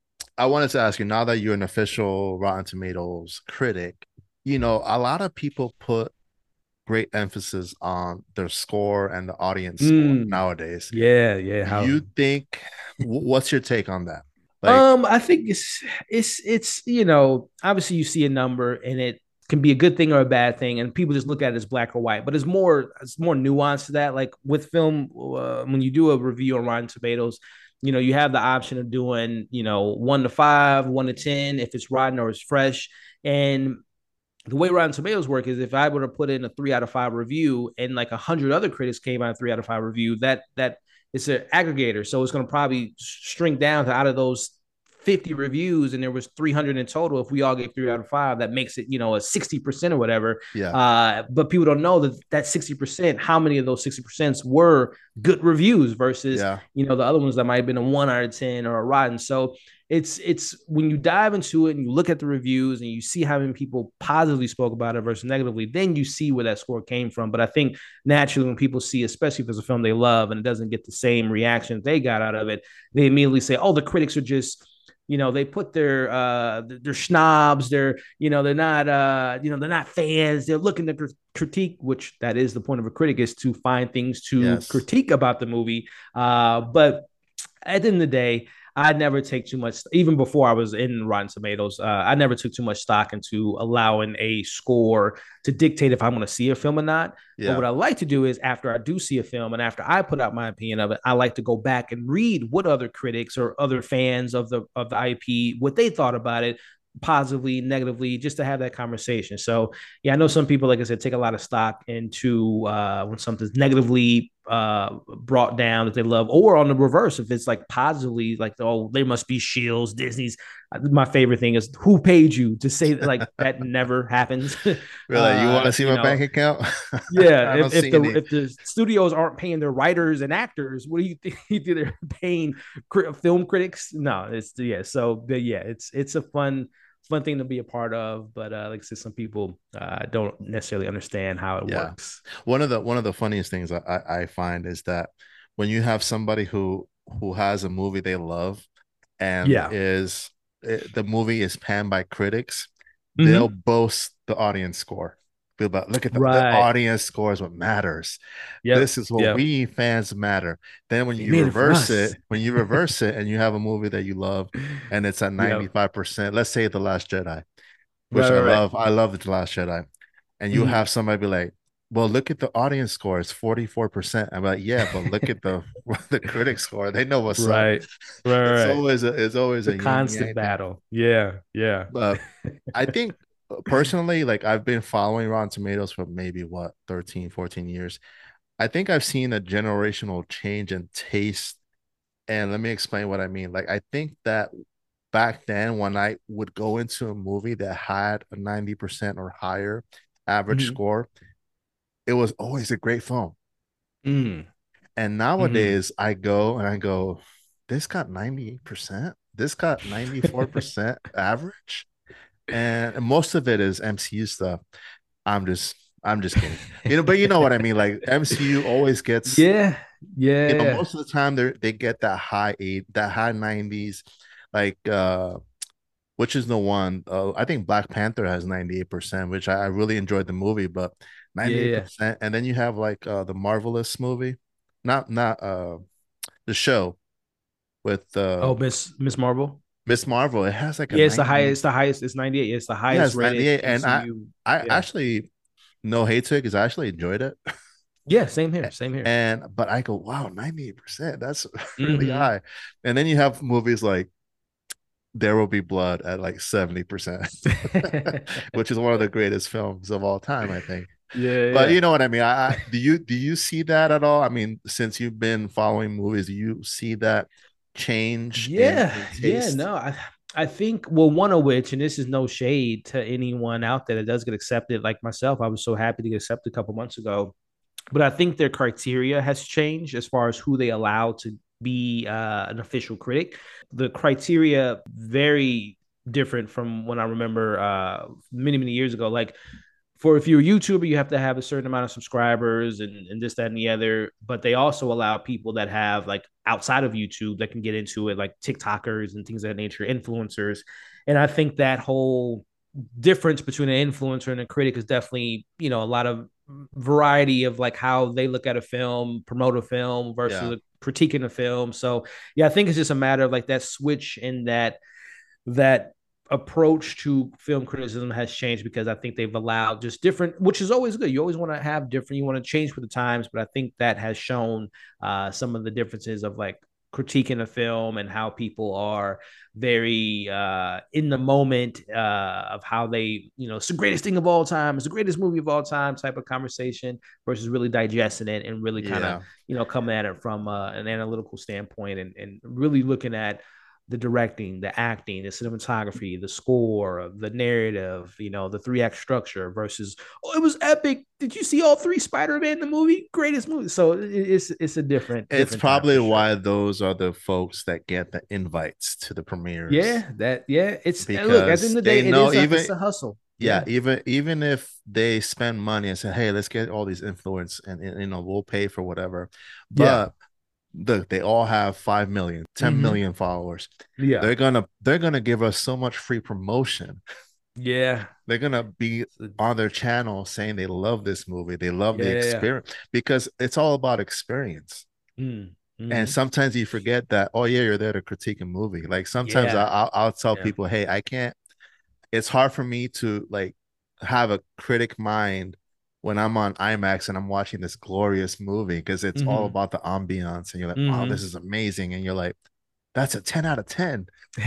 Speaker 1: I wanted to ask you, now that you're an official Rotten Tomatoes critic, you know, a lot of people put great emphasis on their score and the audience score
Speaker 2: Mm,
Speaker 1: nowadays.
Speaker 2: yeah, yeah.
Speaker 1: Do
Speaker 2: How
Speaker 1: you think, what's your take on that? Like,
Speaker 2: um I think it's it's it's you know, obviously you see a number and it can be a good thing or a bad thing, and people just look at it as black or white, but it's more it's more nuanced to that. Like with film, uh, when you do a review on Rotten Tomatoes, you know, you have the option of doing, you know, one to five, one to ten, if it's rotten or it's fresh. And the way Rotten Tomatoes work is if I were to put in a three out of five review and like a hundred other critics came out of three out of five review, that that it's an aggregator. So it's going to probably shrink down to out of those fifty reviews and there was three hundred in total. If we all gave three out of five, that makes it, you know, a sixty percent or whatever.
Speaker 1: yeah,
Speaker 2: Uh, but people don't know that that sixty percent, how many of those sixty percent were good reviews versus,
Speaker 1: yeah,
Speaker 2: you know, the other ones that might have been a one out of ten or a rotten. So it's it's when you dive into it and you look at the reviews and you see how many people positively spoke about it versus negatively, then you see where that score came from. But I think naturally when people see, especially if it's a film they love and it doesn't get the same reaction they got out of it, they immediately say, oh, the critics are just, you know, they put their uh their snobs, they're, you know, they're not uh you know, they're not fans, they're looking to cr- critique, which that is the point of a critic, is to find things to
Speaker 1: yes,
Speaker 2: critique about the movie. Uh but at the end of the day, I never take too much, even before I was in Rotten Tomatoes, uh, I never took too much stock into allowing a score to dictate if I'm going to see a film or not. But
Speaker 1: yeah,
Speaker 2: what I like to do is after I do see a film and after I put out my opinion of it, I like to go back and read what other critics or other fans of the of the I P, what they thought about it, positively, negatively, just to have that conversation. So yeah, I know some people, like I said, take a lot of stock into uh, when something's negatively uh, brought down that they love, or on the reverse, if it's like positively, like, oh, there must be shills, Disney's. My favorite thing is who paid you to say that, like that never happens.
Speaker 1: really, you want
Speaker 2: uh,
Speaker 1: to see
Speaker 2: you
Speaker 1: my bank
Speaker 2: know,
Speaker 1: account?
Speaker 2: yeah,
Speaker 1: I don't
Speaker 2: if, if
Speaker 1: see
Speaker 2: the
Speaker 1: any.
Speaker 2: if the studios aren't paying their writers and actors, what do you think? You think they're paying cri- film critics? No, it's yeah. So but yeah, it's it's a fun fun thing to be a part of. But uh, like I said, some people uh, don't necessarily understand how it
Speaker 1: Yeah.
Speaker 2: works.
Speaker 1: One of the one of the funniest things I, I find is that when you have somebody who who has a movie they love and
Speaker 2: Yeah.
Speaker 1: is it, the movie is panned by critics, they'll
Speaker 2: Mm-hmm.
Speaker 1: boast the audience score. Feel about look at the, the
Speaker 2: Right.
Speaker 1: audience score is what matters.
Speaker 2: Yep.
Speaker 1: This is what
Speaker 2: Yep.
Speaker 1: we fans matter. Then when
Speaker 2: They
Speaker 1: you
Speaker 2: made it for
Speaker 1: reverse
Speaker 2: us.
Speaker 1: it, when you reverse it and you have a movie that you love and it's at
Speaker 2: Yep.
Speaker 1: ninety-five percent, let's say The Last Jedi, which
Speaker 2: Right.
Speaker 1: I
Speaker 2: Right. Right.
Speaker 1: love. I love The Last Jedi. And you
Speaker 2: Mm-hmm.
Speaker 1: have somebody be like, well, look at the audience score. It's forty-four percent. I'm like, yeah, but look at the the critic score. They know what's up.
Speaker 2: Right. Right.
Speaker 1: It's
Speaker 2: Right.
Speaker 1: always a it's always
Speaker 2: The
Speaker 1: a yin
Speaker 2: constant
Speaker 1: yang thing.
Speaker 2: battle. Yeah. Yeah.
Speaker 1: But I think uh, personally, like I've been following Rotten Tomatoes for maybe what, thirteen, fourteen years. I think I've seen a generational change in taste. And let me explain what I mean. Like, I think that back then, when I would go into a movie that had a ninety percent or higher average
Speaker 2: Mm-hmm.
Speaker 1: score, it was always a great film.
Speaker 2: Mm-hmm.
Speaker 1: And
Speaker 2: Mm-hmm.
Speaker 1: nowadays, I go and I go, this got ninety-eight percent. This got ninety-four percent average. And most of it is M C U stuff. I'm just I'm just kidding. You know, but you know what I mean. Like M C U always gets,
Speaker 2: Yeah.
Speaker 1: you know,
Speaker 2: Yeah.
Speaker 1: most of the time they they get that high eight, that high nineties, like uh which is the one uh, I think Black Panther has ninety-eight percent, which I, I really enjoyed the movie, but
Speaker 2: Yeah. Yeah.
Speaker 1: ninety-eight percent. And then you have like uh the Marvelous movie, not not uh the show with uh
Speaker 2: Oh, Miss Miss Marvel.
Speaker 1: Miss Marvel. It has like a
Speaker 2: Yeah, it's the highest.
Speaker 1: ninety.
Speaker 2: It's the highest. It's ninety-eight. It's the
Speaker 1: Yeah,
Speaker 2: highest
Speaker 1: it's
Speaker 2: rated
Speaker 1: ninety-eight. And I
Speaker 2: M C U.
Speaker 1: I
Speaker 2: Yeah.
Speaker 1: actually, no hate to it because I actually enjoyed it.
Speaker 2: Yeah. Same here. Same here.
Speaker 1: And but I go, wow, ninety-eight percent. That's really
Speaker 2: Mm-hmm.
Speaker 1: high. And then you have movies like There Will Be Blood at like seventy percent, which is one of the greatest films of all time, I think.
Speaker 2: Yeah.
Speaker 1: But you
Speaker 2: Yeah.
Speaker 1: know what I mean? I, I do you do you see that at all? I mean, since you've been following movies, do you see that change in
Speaker 2: Yeah,
Speaker 1: in
Speaker 2: yeah,
Speaker 1: taste?
Speaker 2: no, I I think well, one of which, and this is no shade to anyone out there that does get accepted, like myself. I was so happy to get accepted a couple months ago, but I think their criteria has changed as far as who they allow to be uh, an official critic. The criteria very different from when I remember uh, many many years ago. Like for if you're a YouTuber, you have to have a certain amount of subscribers and, and this, that, and the other. But they also allow people that have like outside of YouTube that can get into it, like TikTokers and things of that nature, influencers. And I think that whole difference between an influencer and a critic is definitely, you know, a lot of variety of like how they look at a film, promote a film
Speaker 1: Yeah.
Speaker 2: versus critiquing a film. So yeah, I think it's just a matter of like that switch in that that approach to film criticism has changed because I think they've allowed just different, which is always good. You always want to have different, you want to change with the times, but I think that has shown uh, some of the differences of like critiquing a film and how people are very uh, in the moment uh, of how they, you know, it's the greatest thing of all time, it's the greatest movie of all time type of conversation versus really digesting it and really kind of,
Speaker 1: Yeah.
Speaker 2: you know, coming at it from uh, an analytical standpoint and, and really looking at the directing, the acting, the cinematography, the score, the narrative, you know, the three act structure versus, oh, it was epic. Did you see all three Spider-Man in the movie? Greatest movie. So it's it's a different
Speaker 1: It's
Speaker 2: different time
Speaker 1: probably
Speaker 2: for sure.
Speaker 1: why those are the folks that get the invites to the premieres
Speaker 2: Yeah, that yeah. It's look at the end
Speaker 1: because
Speaker 2: of the
Speaker 1: they
Speaker 2: day, it
Speaker 1: know,
Speaker 2: is a
Speaker 1: even
Speaker 2: it's a hustle.
Speaker 1: yeah,
Speaker 2: Yeah,
Speaker 1: even even if they spend money and say, hey, let's get all these influence and, and you know, we'll pay for whatever.
Speaker 2: yeah,
Speaker 1: But look, they all have five million, ten
Speaker 2: mm-hmm.
Speaker 1: million followers.
Speaker 2: Yeah,
Speaker 1: They're gonna they're gonna give us so much free promotion.
Speaker 2: yeah,
Speaker 1: They're gonna be on their channel saying they love this movie, they love the
Speaker 2: yeah, yeah.
Speaker 1: experience because it's all about experience.
Speaker 2: Mm,
Speaker 1: And
Speaker 2: mm-hmm.
Speaker 1: sometimes you forget that, oh yeah, you're there to critique a movie. Like sometimes I,
Speaker 2: Yeah,
Speaker 1: I'll, I'll tell
Speaker 2: yeah.
Speaker 1: people, hey, I can't, it's hard for me to like have a critic mind when I'm on IMAX and I'm watching this glorious movie because it's all
Speaker 2: Mm-hmm.
Speaker 1: about the ambiance and you're like, wow, this
Speaker 2: Mm-hmm.
Speaker 1: is amazing. And you're like, that's a ten out of ten.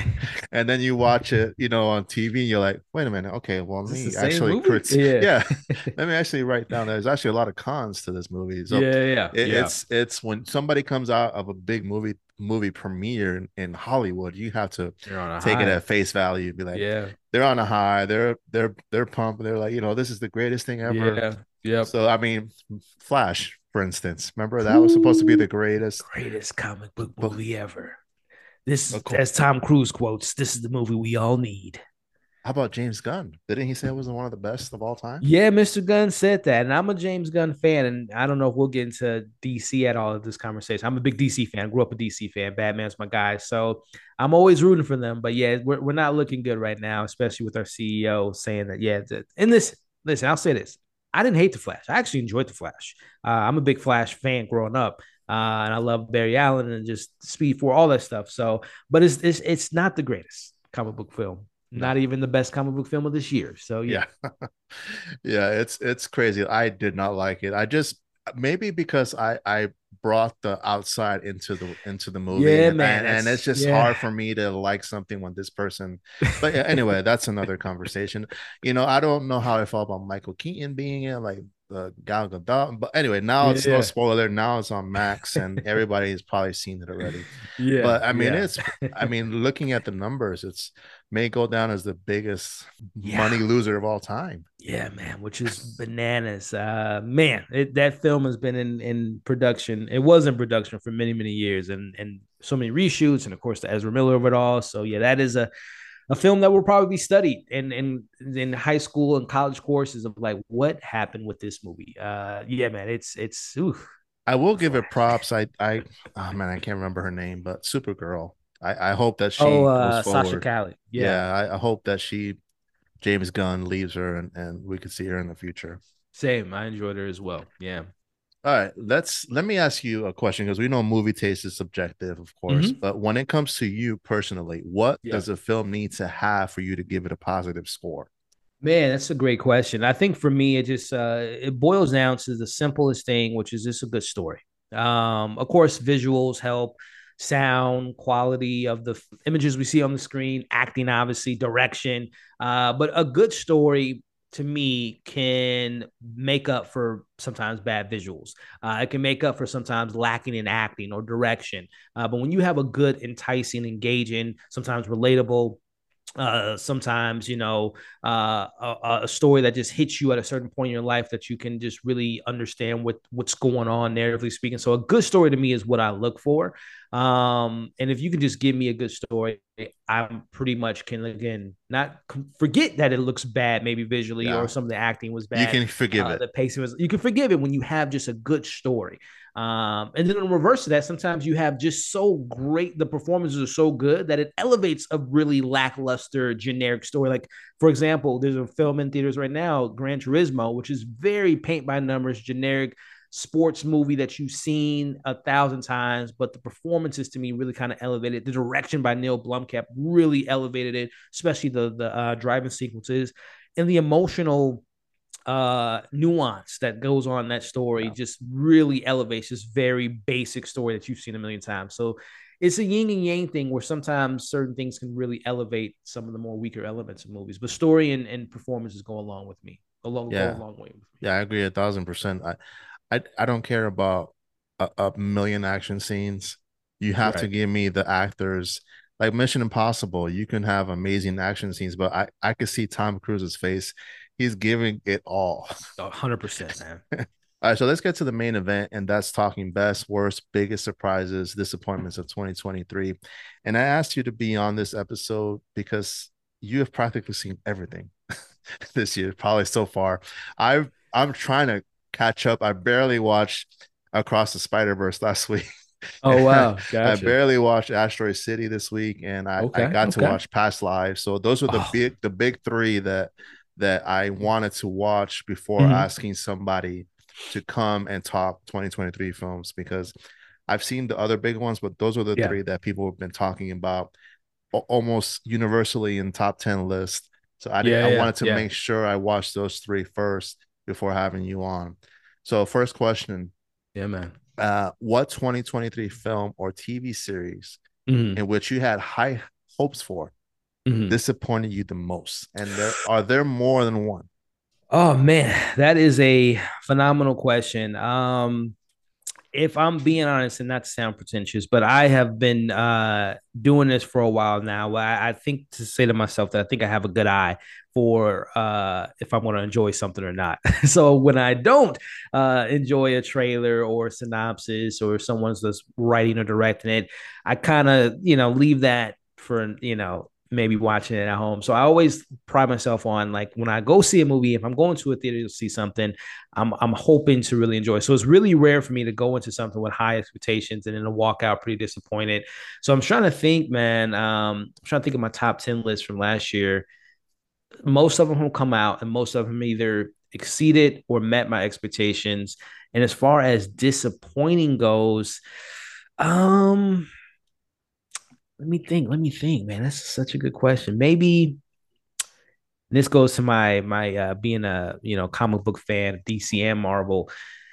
Speaker 1: And then you watch it, you know, on T V and you're like, wait a minute, okay, well, let
Speaker 2: Is this the
Speaker 1: me
Speaker 2: same
Speaker 1: actually
Speaker 2: movie?
Speaker 1: critique.
Speaker 2: Yeah.
Speaker 1: Yeah, let me actually write down there's actually a lot of cons to this movie. So
Speaker 2: Yeah, yeah,
Speaker 1: it,
Speaker 2: yeah.
Speaker 1: it's it's when somebody comes out of a big movie movie premiere in, in Hollywood, you have to
Speaker 2: You're on a
Speaker 1: take it at
Speaker 2: high.
Speaker 1: face value, be like,
Speaker 2: Yeah,
Speaker 1: they're on a high, they're they're they're pumped, they're like, you know, this is the greatest thing ever.
Speaker 2: yeah, yep.
Speaker 1: So I mean, Flash, for instance, remember that was supposed to be
Speaker 2: Ooh,
Speaker 1: the greatest,
Speaker 2: greatest comic book
Speaker 1: but
Speaker 2: movie ever. This is,
Speaker 1: of course,
Speaker 2: as Tom Cruise quotes, this is the movie we all need.
Speaker 1: How about James Gunn? Didn't he say it was one of the best of all time?
Speaker 2: Yeah, mister Gunn said that, and I'm a James Gunn fan, and I don't know if we'll get into D C at all of this conversation. I'm a big D C fan. Grew up a D C fan. Batman's my guy, so I'm always rooting for them. But yeah, we're we're not looking good right now, especially with our C E O saying that. Yeah, and this listen, I'll say this: I didn't hate the Flash. I actually enjoyed the Flash. Uh, I'm a big Flash fan growing up, uh, and I love Barry Allen and just Speed Four, all that stuff. So, but it's it's it's not the greatest comic book film.
Speaker 1: No.
Speaker 2: Not even the best comic book film of this year. So yeah.
Speaker 1: Yeah. Yeah, it's it's crazy. I did not like it. I just maybe because I I brought the outside into the into the movie,
Speaker 2: Yeah,
Speaker 1: and
Speaker 2: man.
Speaker 1: and, and it's
Speaker 2: That's
Speaker 1: just
Speaker 2: yeah.
Speaker 1: hard for me to like something when this person. But yeah, anyway, that's another conversation. You know, I don't know how I felt about Michael Keaton being in like the Gal Gadot, but anyway, now it's no
Speaker 2: Yeah.
Speaker 1: spoiler. Now it's on Max, and everybody's probably seen it already.
Speaker 2: Yeah.
Speaker 1: But I mean,
Speaker 2: Yeah.
Speaker 1: it's I mean, looking at the numbers, it's may go down as the biggest money
Speaker 2: Yeah.
Speaker 1: loser of all time.
Speaker 2: Yeah, man, which is bananas. Uh man, it, that film has been in in production. It was in production for many, many years and and so many reshoots and of course the Ezra Miller of it all. So yeah, that is a a film that will probably be studied in in in high school and college courses of like what happened with this movie. Uh yeah, man, it's it's oof,
Speaker 1: I will
Speaker 2: the
Speaker 1: give it
Speaker 2: Flash.
Speaker 1: props. I, I, oh man, I can't remember her name, but Supergirl. I, I hope that
Speaker 2: Oh,
Speaker 1: she goes
Speaker 2: uh Sasha
Speaker 1: forward.
Speaker 2: Cali. Yeah.
Speaker 1: Yeah, I, I hope that she, James Gunn leaves her and, and we could see her in the future.
Speaker 2: Same. I enjoyed her as well. Yeah.
Speaker 1: All right, let's let me ask you a question because we know movie taste is subjective, of course.
Speaker 2: Mm-hmm.
Speaker 1: But when it comes to you personally, what
Speaker 2: Yeah.
Speaker 1: does a film need to have for you to give it a positive score?
Speaker 2: Man, that's a great question. I think for me, it just uh, it boils down to the simplest thing, which is just a good story. Um, of course, visuals help, sound, quality of the f- images we see on the screen, acting, obviously, direction. Uh, but a good story to me can make up for sometimes bad visuals. Uh, it can make up for sometimes lacking in acting or direction. Uh, but when you have a good, enticing, engaging, sometimes relatable uh sometimes you know uh a, a story that just hits you at a certain point in your life that you can just really understand what what's going on narratively speaking. So a good story to me is what I look for. Um and if you can just give me a good story, I'm pretty much can again not forget that it looks bad maybe visually or
Speaker 1: Yeah,
Speaker 2: some of the acting was
Speaker 1: you
Speaker 2: bad,
Speaker 1: can forgive
Speaker 2: uh
Speaker 1: it.
Speaker 2: the pacing was, you can forgive it when you have just a good story. Um, and then in reverse of that, sometimes you have just so great, the performances are so good that it elevates a really lackluster, generic story. Like, for example, there's a film in theaters right now, Gran Turismo, which is very paint by numbers, generic sports movie that you've seen a thousand times, but the performances to me really kind of elevated. The direction by Neil Blomkamp really elevated it, especially the the uh, driving sequences and the emotional uh nuance that goes on in that story
Speaker 1: Yeah.
Speaker 2: just really elevates this very basic story that you've seen a million times. So it's a yin and yang thing where sometimes certain things can really elevate some of the more weaker elements of movies, but story and, and performances go along with me along go a
Speaker 1: Yeah.
Speaker 2: long way with me.
Speaker 1: Yeah, I agree a thousand percent. I, I, I don't care about a, a million action scenes. You have to
Speaker 2: Right.
Speaker 1: give me the actors. Like Mission Impossible, you can have amazing action scenes, but I, I could see Tom Cruise's face. He's giving it all.
Speaker 2: one hundred percent, man.
Speaker 1: All right, so let's get to the main event, and that's talking best, worst, biggest surprises, disappointments of twenty twenty-three. And I asked you to be on this episode because you have practically seen everything this year, probably so far. I've I'm trying to catch up. I barely watched Across the Spider Verse last week.
Speaker 2: Oh wow,
Speaker 1: I
Speaker 2: gotcha.
Speaker 1: barely watched Asteroid City this week, and I I
Speaker 2: Okay,
Speaker 1: got to
Speaker 2: okay.
Speaker 1: watch Past Lives. So those were the
Speaker 2: Oh.
Speaker 1: big the big three that that I wanted to watch before
Speaker 2: Mhm.
Speaker 1: asking somebody to come and talk twenty twenty-three films because I've seen the other big ones, but those are the
Speaker 2: Yeah,
Speaker 1: three that people have been talking about almost universally in top ten list. So I did,
Speaker 2: yeah,
Speaker 1: I
Speaker 2: yeah,
Speaker 1: wanted to
Speaker 2: yeah,
Speaker 1: make sure I watched those three first before having you on. So first question,
Speaker 2: yeah, man.
Speaker 1: uh, what twenty twenty-three film or T V series
Speaker 2: Mhm.
Speaker 1: in which you had high hopes for
Speaker 2: Mhm.
Speaker 1: disappointed you the most? And there are there more than one?
Speaker 2: Oh man, that is a phenomenal question. Um, if I'm being honest, and not to sound pretentious, but I have been uh, doing this for a while now. I, I think to say to myself that I think I have a good eye for uh, if I'm going to enjoy something or not. So when I don't uh, enjoy a trailer or a synopsis or someone's just writing or directing it, I kind of you know leave that for you know maybe watching it at home. So I always pride myself on, like, when I go see a movie, if I'm going to a theater to see something, I'm I'm hoping to really enjoy. So it's really rare for me to go into something with high expectations and then to walk out pretty disappointed. So I'm trying to think, man. Um, I'm trying to think of my top ten list from last year. Most of them will come out, and most of them either exceeded or met my expectations. And as far as disappointing goes, um, let me think. Let me think, man. That's such a good question. Maybe this goes to my my uh, being a you know comic book fan of D C and Marvel.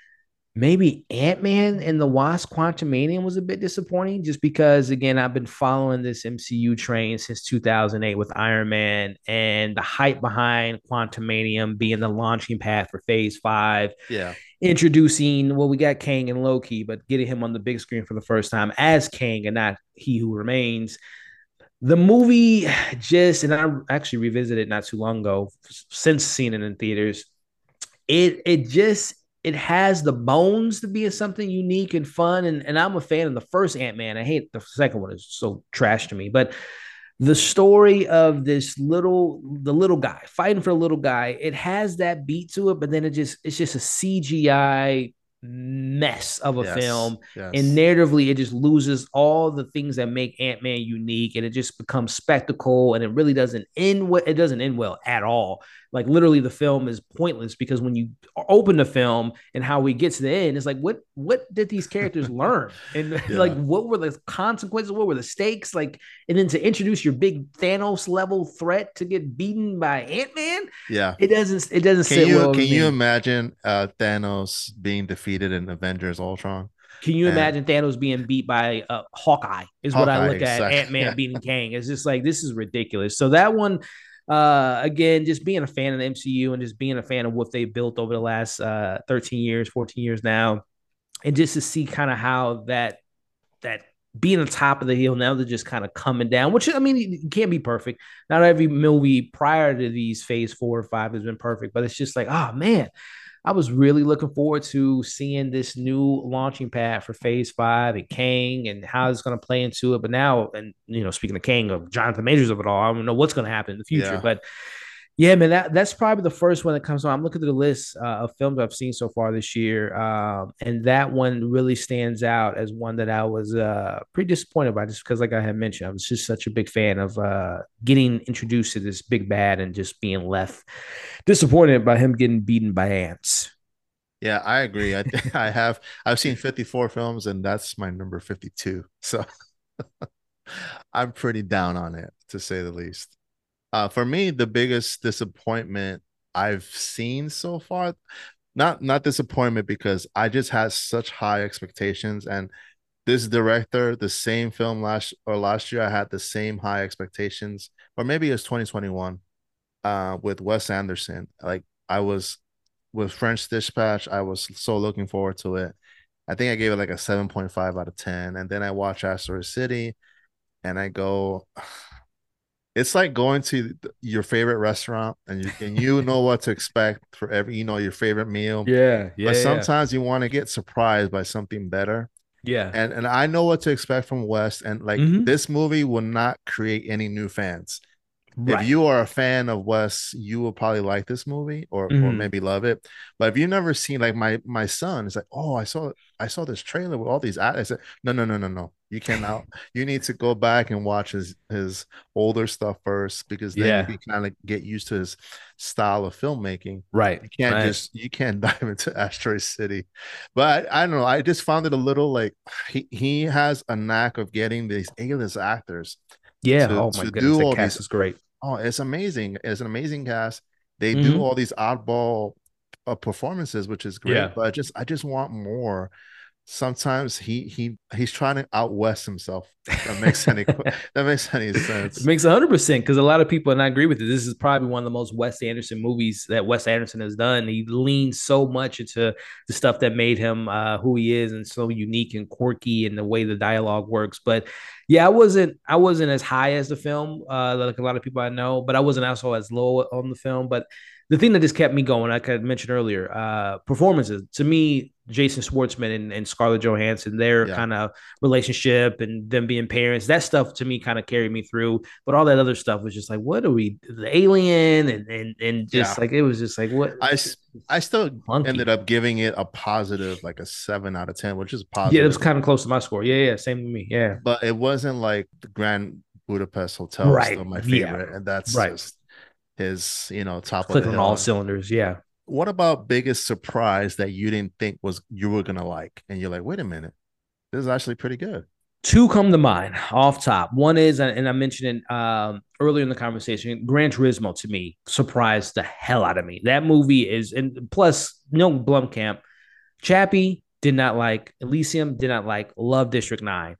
Speaker 2: Maybe Ant-Man and the Wasp: Quantumanium was a bit disappointing, just because, again, I've been following this M C U train since two thousand eight with Iron Man, and the hype behind Quantumanium being the launching pad for Phase Five,
Speaker 1: Yeah.
Speaker 2: introducing, well, we got Kang and Loki, but getting him on the big screen for the first time as Kang and not He Who Remains. The movie just, and I actually revisited it not too long ago, since seeing it in theaters. It it just it has the bones to be something unique and fun, and and I'm a fan of the first Ant-Man. I hate the second one; it's so trash to me. But the story of this little the little guy fighting for a little guy, it has that beat to it, but then it just it's just a C G I mess of a
Speaker 1: Yes.
Speaker 2: film, and
Speaker 1: Yes.
Speaker 2: narratively it just loses all the things that make Ant-Man unique, and it just becomes spectacle, and it really doesn't end well. It doesn't end well at all. Like, literally, the film is pointless, because when you open the film and how we get to the end, it's like, what what did these characters learn? And like,
Speaker 1: Yeah.
Speaker 2: what were the consequences? What were the stakes? Like, and then to introduce your big Thanos level threat to get beaten by Ant-Man,
Speaker 1: Yeah.
Speaker 2: it doesn't it doesn't
Speaker 1: Can
Speaker 2: sit
Speaker 1: you
Speaker 2: well
Speaker 1: can
Speaker 2: with
Speaker 1: you
Speaker 2: me.
Speaker 1: imagine uh Thanos being defeated in Avengers Ultron
Speaker 2: Can you
Speaker 1: and
Speaker 2: imagine Thanos being beat by uh, Hawkeye? Is what I
Speaker 1: Hawkeye?
Speaker 2: look at
Speaker 1: Exactly.
Speaker 2: Ant-Man
Speaker 1: Yeah.
Speaker 2: beating Kang. It's just like, this is ridiculous. So that one, uh, again, just being a fan of the M C U and just being a fan of what they built over the last uh, thirteen years, fourteen years now, and just to see kind of how that that being on top of the hill, now they're just kind of coming down. Which, I mean, it can't be perfect. Not every movie prior to these Phase Four or Five has been perfect, but it's just like, oh man, I was really looking forward to seeing this new launching pad for Phase Five and Kang and how it's going to play into it. But now, and you know, speaking of Kang, of Jonathan Majors of it all, I don't know what's going to happen in the future.
Speaker 1: Yeah.
Speaker 2: But yeah, man, that, that's probably the first one that comes on. I'm looking at the list uh, of films I've seen so far this year, um, and that one really stands out as one that I was uh, pretty disappointed by, just because, like I had mentioned, I was just such a big fan of uh, getting introduced to this big bad and just being left disappointed by him getting beaten by ants.
Speaker 1: Yeah, I agree. I I have I've seen fifty-four films and that's my number fifty-two. So I'm pretty down on it, to say the least. Uh, for me, the biggest disappointment I've seen so far, not not disappointment because I just had such high expectations, and this director, the same film last or last year, I had the same high expectations, or maybe it's twenty twenty-one, uh, with Wes Anderson. Like, I was with French Dispatch, I was so looking forward to it. I think I gave it like a seven point five out of ten, and then I watch Asteroid City, and I go, it's like going to your favorite restaurant and you and you know what to expect for every, you know, your favorite meal,
Speaker 2: Yeah,
Speaker 1: but
Speaker 2: yeah, yeah,
Speaker 1: sometimes you want to get surprised by something better.
Speaker 2: yeah.
Speaker 1: And and I know what to expect from West, and like,
Speaker 2: Mm-hmm.
Speaker 1: this movie will not create any new fans. If
Speaker 2: Right.
Speaker 1: you are a fan of Wes, you will probably like this movie, or or
Speaker 2: Mm-hmm.
Speaker 1: maybe love it. But if you've never seen, like, my my son is like, oh, I saw I saw this trailer with all these ads. I said, no, no, no, no, no. You cannot. You need to go back and watch his his older stuff first, because then you
Speaker 2: Yeah.
Speaker 1: can kind of get used to his style of filmmaking.
Speaker 2: Right.
Speaker 1: You can't
Speaker 2: Right.
Speaker 1: just you can't dive into Asteroid City. But I, I don't know. I just found it a little like he he has a knack of getting these A-list actors
Speaker 2: Yeah.
Speaker 1: to
Speaker 2: Oh my
Speaker 1: to
Speaker 2: goodness,
Speaker 1: do
Speaker 2: that
Speaker 1: all these.
Speaker 2: cast is great.
Speaker 1: Oh, it's amazing. It's an amazing cast. They do
Speaker 2: Mm-hmm.
Speaker 1: all these oddball uh, performances, which is great.
Speaker 2: Yeah.
Speaker 1: But I just I just want more. Sometimes he he he's trying to out West himself. If that makes any that makes any
Speaker 2: It
Speaker 1: sense.
Speaker 2: makes one hundred percent, because a lot of people, and I agree with it, this is probably one of the most Wes Anderson movies that Wes Anderson has done. He leans so much into the stuff that made him uh, who he is, and so unique and quirky, and the way the dialogue works. But yeah, I wasn't I wasn't as high as the film, uh, like a lot of people I know, but I wasn't also as low on the film. But the thing that just kept me going, like I mentioned earlier, uh, performances. To me, Jason Schwartzman and, and Scarlett Johansson, their
Speaker 1: Yeah.
Speaker 2: kind of relationship and them being parents. That stuff to me kind of carried me through. But all that other stuff was just like, what are we, the alien? And and and just
Speaker 1: Yeah.
Speaker 2: like, it was just like, what?
Speaker 1: I, I still
Speaker 2: Clunky.
Speaker 1: ended up giving it a positive, like a seven out of ten, which is
Speaker 2: Yeah,
Speaker 1: positive.
Speaker 2: it was kind of close to my score. Yeah, yeah, same with me. Yeah.
Speaker 1: But it wasn't like the Grand Budapest Hotel was
Speaker 2: Right.
Speaker 1: still my
Speaker 2: Yeah.
Speaker 1: favorite. And that's
Speaker 2: Right.
Speaker 1: just his, you know, top of
Speaker 2: Clicking
Speaker 1: the
Speaker 2: on all
Speaker 1: hill.
Speaker 2: cylinders. Yeah.
Speaker 1: What about biggest surprise that you didn't think was you were gonna like? And you're like, wait a minute, this is actually pretty good.
Speaker 2: Two come to mind off top. One is, and I mentioned it um, earlier in the conversation, Gran Turismo to me surprised the hell out of me. That movie is, and plus, no Blumkamp. Chappie did not like, Elysium did not like, love District nine.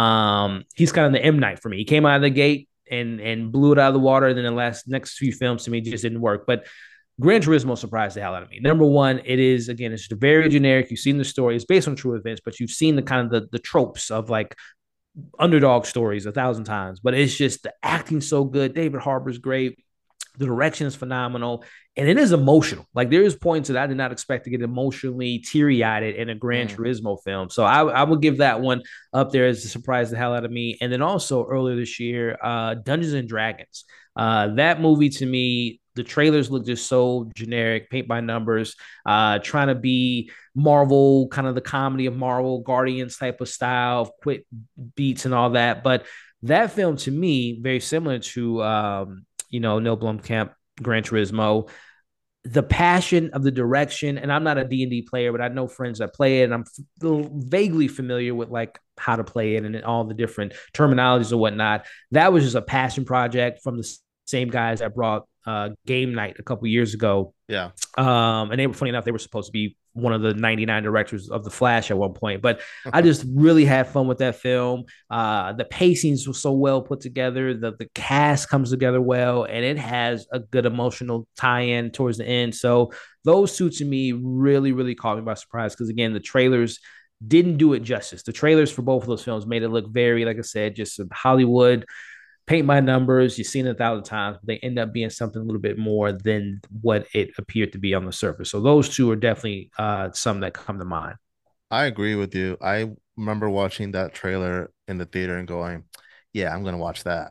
Speaker 2: Um, he's kind of the M. Night for me. He came out of the gate and and blew it out of the water. And then the last next few films to me just didn't work. But Gran Turismo surprised the hell out of me. Number one, it is, again, it's very generic. You've seen the story. It's based on true events, but you've seen the kind of the, the tropes of like underdog stories a thousand times. But it's just the acting so good. David Harbour's great. The direction is phenomenal. And it is emotional. Like there is points that I did not expect to get emotionally teary-eyed in a Gran mm. Turismo film. So I, I would give that one up there as a surprise the hell out of me. And then also earlier this year, uh, Dungeons and Dragons. Uh, that movie to me, the trailers look just so generic, paint by numbers, uh, trying to be Marvel, kind of the comedy of Marvel, Guardians type of style, of quick beats and all that. But that film to me, very similar to, um, you know, Neil Blomkamp, Gran Turismo, the passion of the direction. And I'm not a D and D player, but I know friends that play it, and I'm f- vaguely familiar with like how to play it and all the different terminologies and whatnot. That was just a passion project from the same guys that brought uh, Game Night a couple years ago.
Speaker 1: Yeah.
Speaker 2: Um, and they were, funny enough, they were supposed to be one of the ninety-nine directors of The Flash at one point. But I just really had fun with that film. Uh, the pacings were so well put together. The, the cast comes together well, and it has a good emotional tie-in towards the end. So those two to me really, really caught me by surprise because, again, the trailers didn't do it justice. The trailers for both of those films made it look very, like I said, just Hollywood, paint by numbers. You've seen it a thousand times, but they end up being something a little bit more than what it appeared to be on the surface. So those two are definitely uh, some that come to mind.
Speaker 1: I agree with you. I remember watching that trailer in the theater and going, yeah, I'm going to watch that.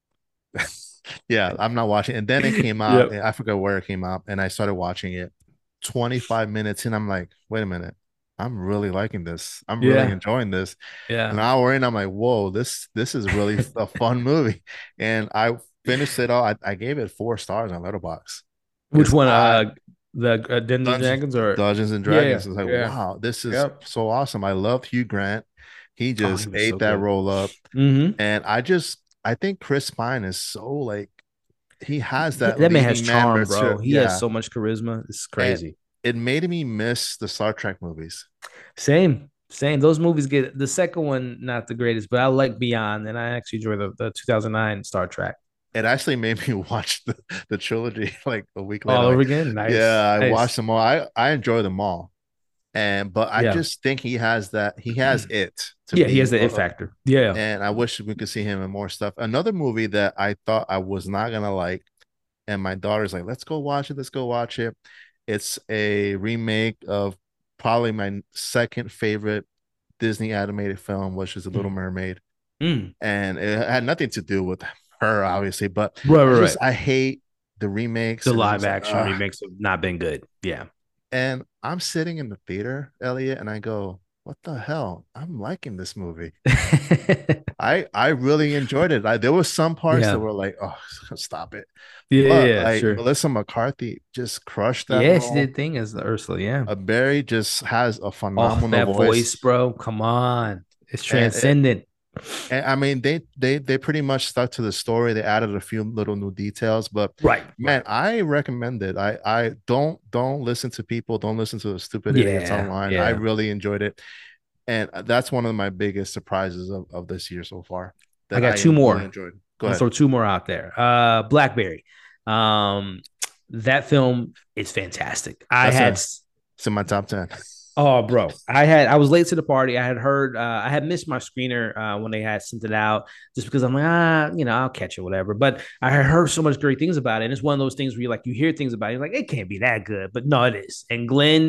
Speaker 1: Yeah, I'm not watching. And then it came out. Yep. I forgot where it came out. And I started watching it twenty-five minutes in. I'm like, wait a minute. I'm really liking this. I'm yeah. really enjoying this.
Speaker 2: Yeah.
Speaker 1: An hour in, I'm like, whoa, this this is really a fun movie. And I finished it all. I, I gave it four stars on Letterboxd.
Speaker 2: Which one? I, uh, the uh, Dungeons and Dragons or
Speaker 1: Dungeons and Dragons?
Speaker 2: Yeah,
Speaker 1: It's like,
Speaker 2: yeah.
Speaker 1: wow, this is
Speaker 2: Yep.
Speaker 1: so awesome. I love Hugh Grant. He just
Speaker 2: oh,
Speaker 1: ate
Speaker 2: so
Speaker 1: that
Speaker 2: good.
Speaker 1: role up.
Speaker 2: Mm-hmm.
Speaker 1: And I just, I think Chris Pine is so like, he has that.
Speaker 2: That man has charm,
Speaker 1: man
Speaker 2: bro. He
Speaker 1: yeah.
Speaker 2: has so much charisma. It's crazy.
Speaker 1: And it made me miss the Star Trek movies.
Speaker 2: Same, same. Those movies get the second one not the greatest, but I like Beyond, and I actually enjoy the, the two thousand nine Star Trek.
Speaker 1: It actually made me watch the, the trilogy like a week later.
Speaker 2: All over
Speaker 1: like,
Speaker 2: again. Nice.
Speaker 1: Yeah, I
Speaker 2: nice.
Speaker 1: watched them all. I I enjoy them all, and but I yeah. just think he has that. He has it.
Speaker 2: To yeah, he has the it factor. Yeah,
Speaker 1: and I wish we could see him in more stuff. Another movie that I thought I was not gonna like, and my daughter's like, "Let's go watch it. Let's go watch it." It's a remake of probably my second favorite Disney animated film, which is The Little Mermaid.
Speaker 2: Mm.
Speaker 1: And it had nothing to do with her, obviously, but
Speaker 2: right, right,
Speaker 1: just,
Speaker 2: right.
Speaker 1: I hate the remakes.
Speaker 2: The live action like, remakes have not been good. Yeah.
Speaker 1: And I'm sitting in the theater, Elliot, and I go, what the hell? I'm liking this movie. I I really enjoyed it. I, there were some parts yeah. that were like, oh, stop it.
Speaker 2: Yeah,
Speaker 1: but,
Speaker 2: yeah,
Speaker 1: like,
Speaker 2: sure.
Speaker 1: Melissa McCarthy just crushed that.
Speaker 2: Yeah,
Speaker 1: role.
Speaker 2: she did thing as the Ursula. Yeah,
Speaker 1: uh, Barry just has a phenomenal
Speaker 2: oh, that
Speaker 1: voice.
Speaker 2: voice, bro. Come on, it's transcendent.
Speaker 1: And, and, and I mean, they they they pretty much stuck to the story. They added a few little new details, but
Speaker 2: right,
Speaker 1: man, I recommend it. I I don't don't listen to people. Don't listen to the stupid
Speaker 2: yeah,
Speaker 1: idiots online.
Speaker 2: Yeah.
Speaker 1: I really enjoyed it. And that's one of my biggest surprises of, of this year so far.
Speaker 2: I got I two more.
Speaker 1: Really enjoyed. Go
Speaker 2: I'll
Speaker 1: ahead.
Speaker 2: throw two more out there. Uh, Blackberry. Um, that film is fantastic. I
Speaker 1: that's
Speaker 2: had
Speaker 1: a, it's in my top ten.
Speaker 2: Oh, bro, I had I was late to the party. I had heard uh, I had missed my screener uh, when they had sent it out, just because I'm like, ah, you know, I'll catch it, whatever. But I had heard so much great things about it, and it's one of those things where you like you hear things about it, you're like, it can't be that good, but no, it is. And Glenn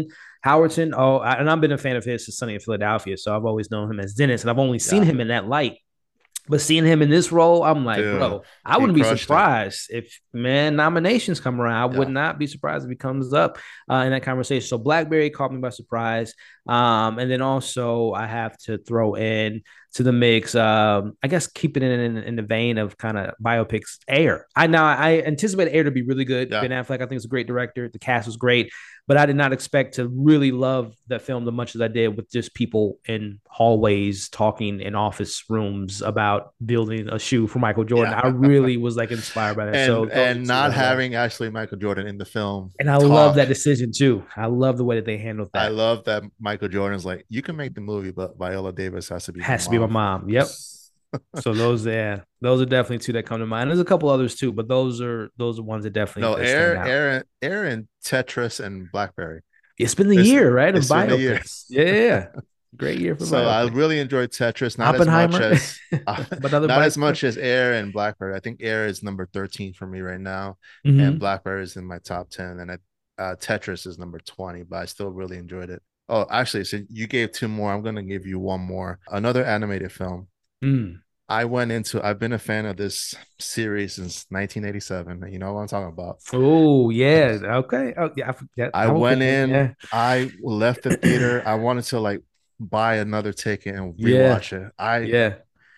Speaker 2: Howardson. Oh, I, and I've been a fan of his since Sunny in Philadelphia, so I've always known him as Dennis, and I've only seen
Speaker 1: Yeah,
Speaker 2: him in that light. But seeing him in this role, I'm like,
Speaker 1: dude,
Speaker 2: bro, I
Speaker 1: he
Speaker 2: wouldn't be
Speaker 1: crushed it.
Speaker 2: surprised if, man, nominations come around. I would
Speaker 1: Yeah,
Speaker 2: not be surprised if he comes up uh, in that conversation. So Blackberry caught me by surprise. Um, and then also I have to throw in to the mix, um, I guess keeping it in, in the vein of kind of biopics, Air. I now I anticipate Air to be really good.
Speaker 1: yeah.
Speaker 2: Ben Affleck, I think, is a great director. The cast was great, but I did not expect to really love that film as much as I did with just people in hallways talking in office rooms about building a shoe for Michael Jordan.
Speaker 1: Yeah.
Speaker 2: I really was like inspired by that.
Speaker 1: and
Speaker 2: So
Speaker 1: and not having actually Michael Jordan in the film
Speaker 2: and I love
Speaker 1: talk.
Speaker 2: that decision too. I love the way that they handled that.
Speaker 1: I love that Michael Jordan's like, you can make the movie, but Viola Davis has to be
Speaker 2: Has to
Speaker 1: my
Speaker 2: be my
Speaker 1: mom.
Speaker 2: mom. Yep. So those, yeah, those are definitely two that come to mind. There's a couple others too, but those are those are ones that definitely
Speaker 1: No,
Speaker 2: that stand
Speaker 1: Air,
Speaker 2: out.
Speaker 1: Air, Air, and Tetris and Blackberry.
Speaker 2: It's been the
Speaker 1: It's-
Speaker 2: year, right? Of
Speaker 1: it's been the year.
Speaker 2: biopics. Yeah. Great year for
Speaker 1: So I
Speaker 2: biopics.
Speaker 1: really enjoyed Tetris, not
Speaker 2: Oppenheimer.
Speaker 1: as much as
Speaker 2: But other
Speaker 1: not as
Speaker 2: biopics.
Speaker 1: much as Air and Blackberry. I think Air is number thirteen for me right now,
Speaker 2: Mhm.
Speaker 1: and Blackberry is in my top ten, and I, uh, Tetris is number twenty. But I still really enjoyed it. Oh, actually, so you gave two more. I'm gonna give you one more. Another animated film.
Speaker 2: Mm.
Speaker 1: I went into. I've been a fan of this series since nineteen eighty-seven. You know what I'm talking about.
Speaker 2: Oh yeah. Okay. Oh yeah. I, forget.
Speaker 1: I went
Speaker 2: okay.
Speaker 1: in.
Speaker 2: Yeah.
Speaker 1: I left the theater. I wanted to like buy another ticket and
Speaker 2: Yeah.
Speaker 1: rewatch it. I
Speaker 2: Yeah.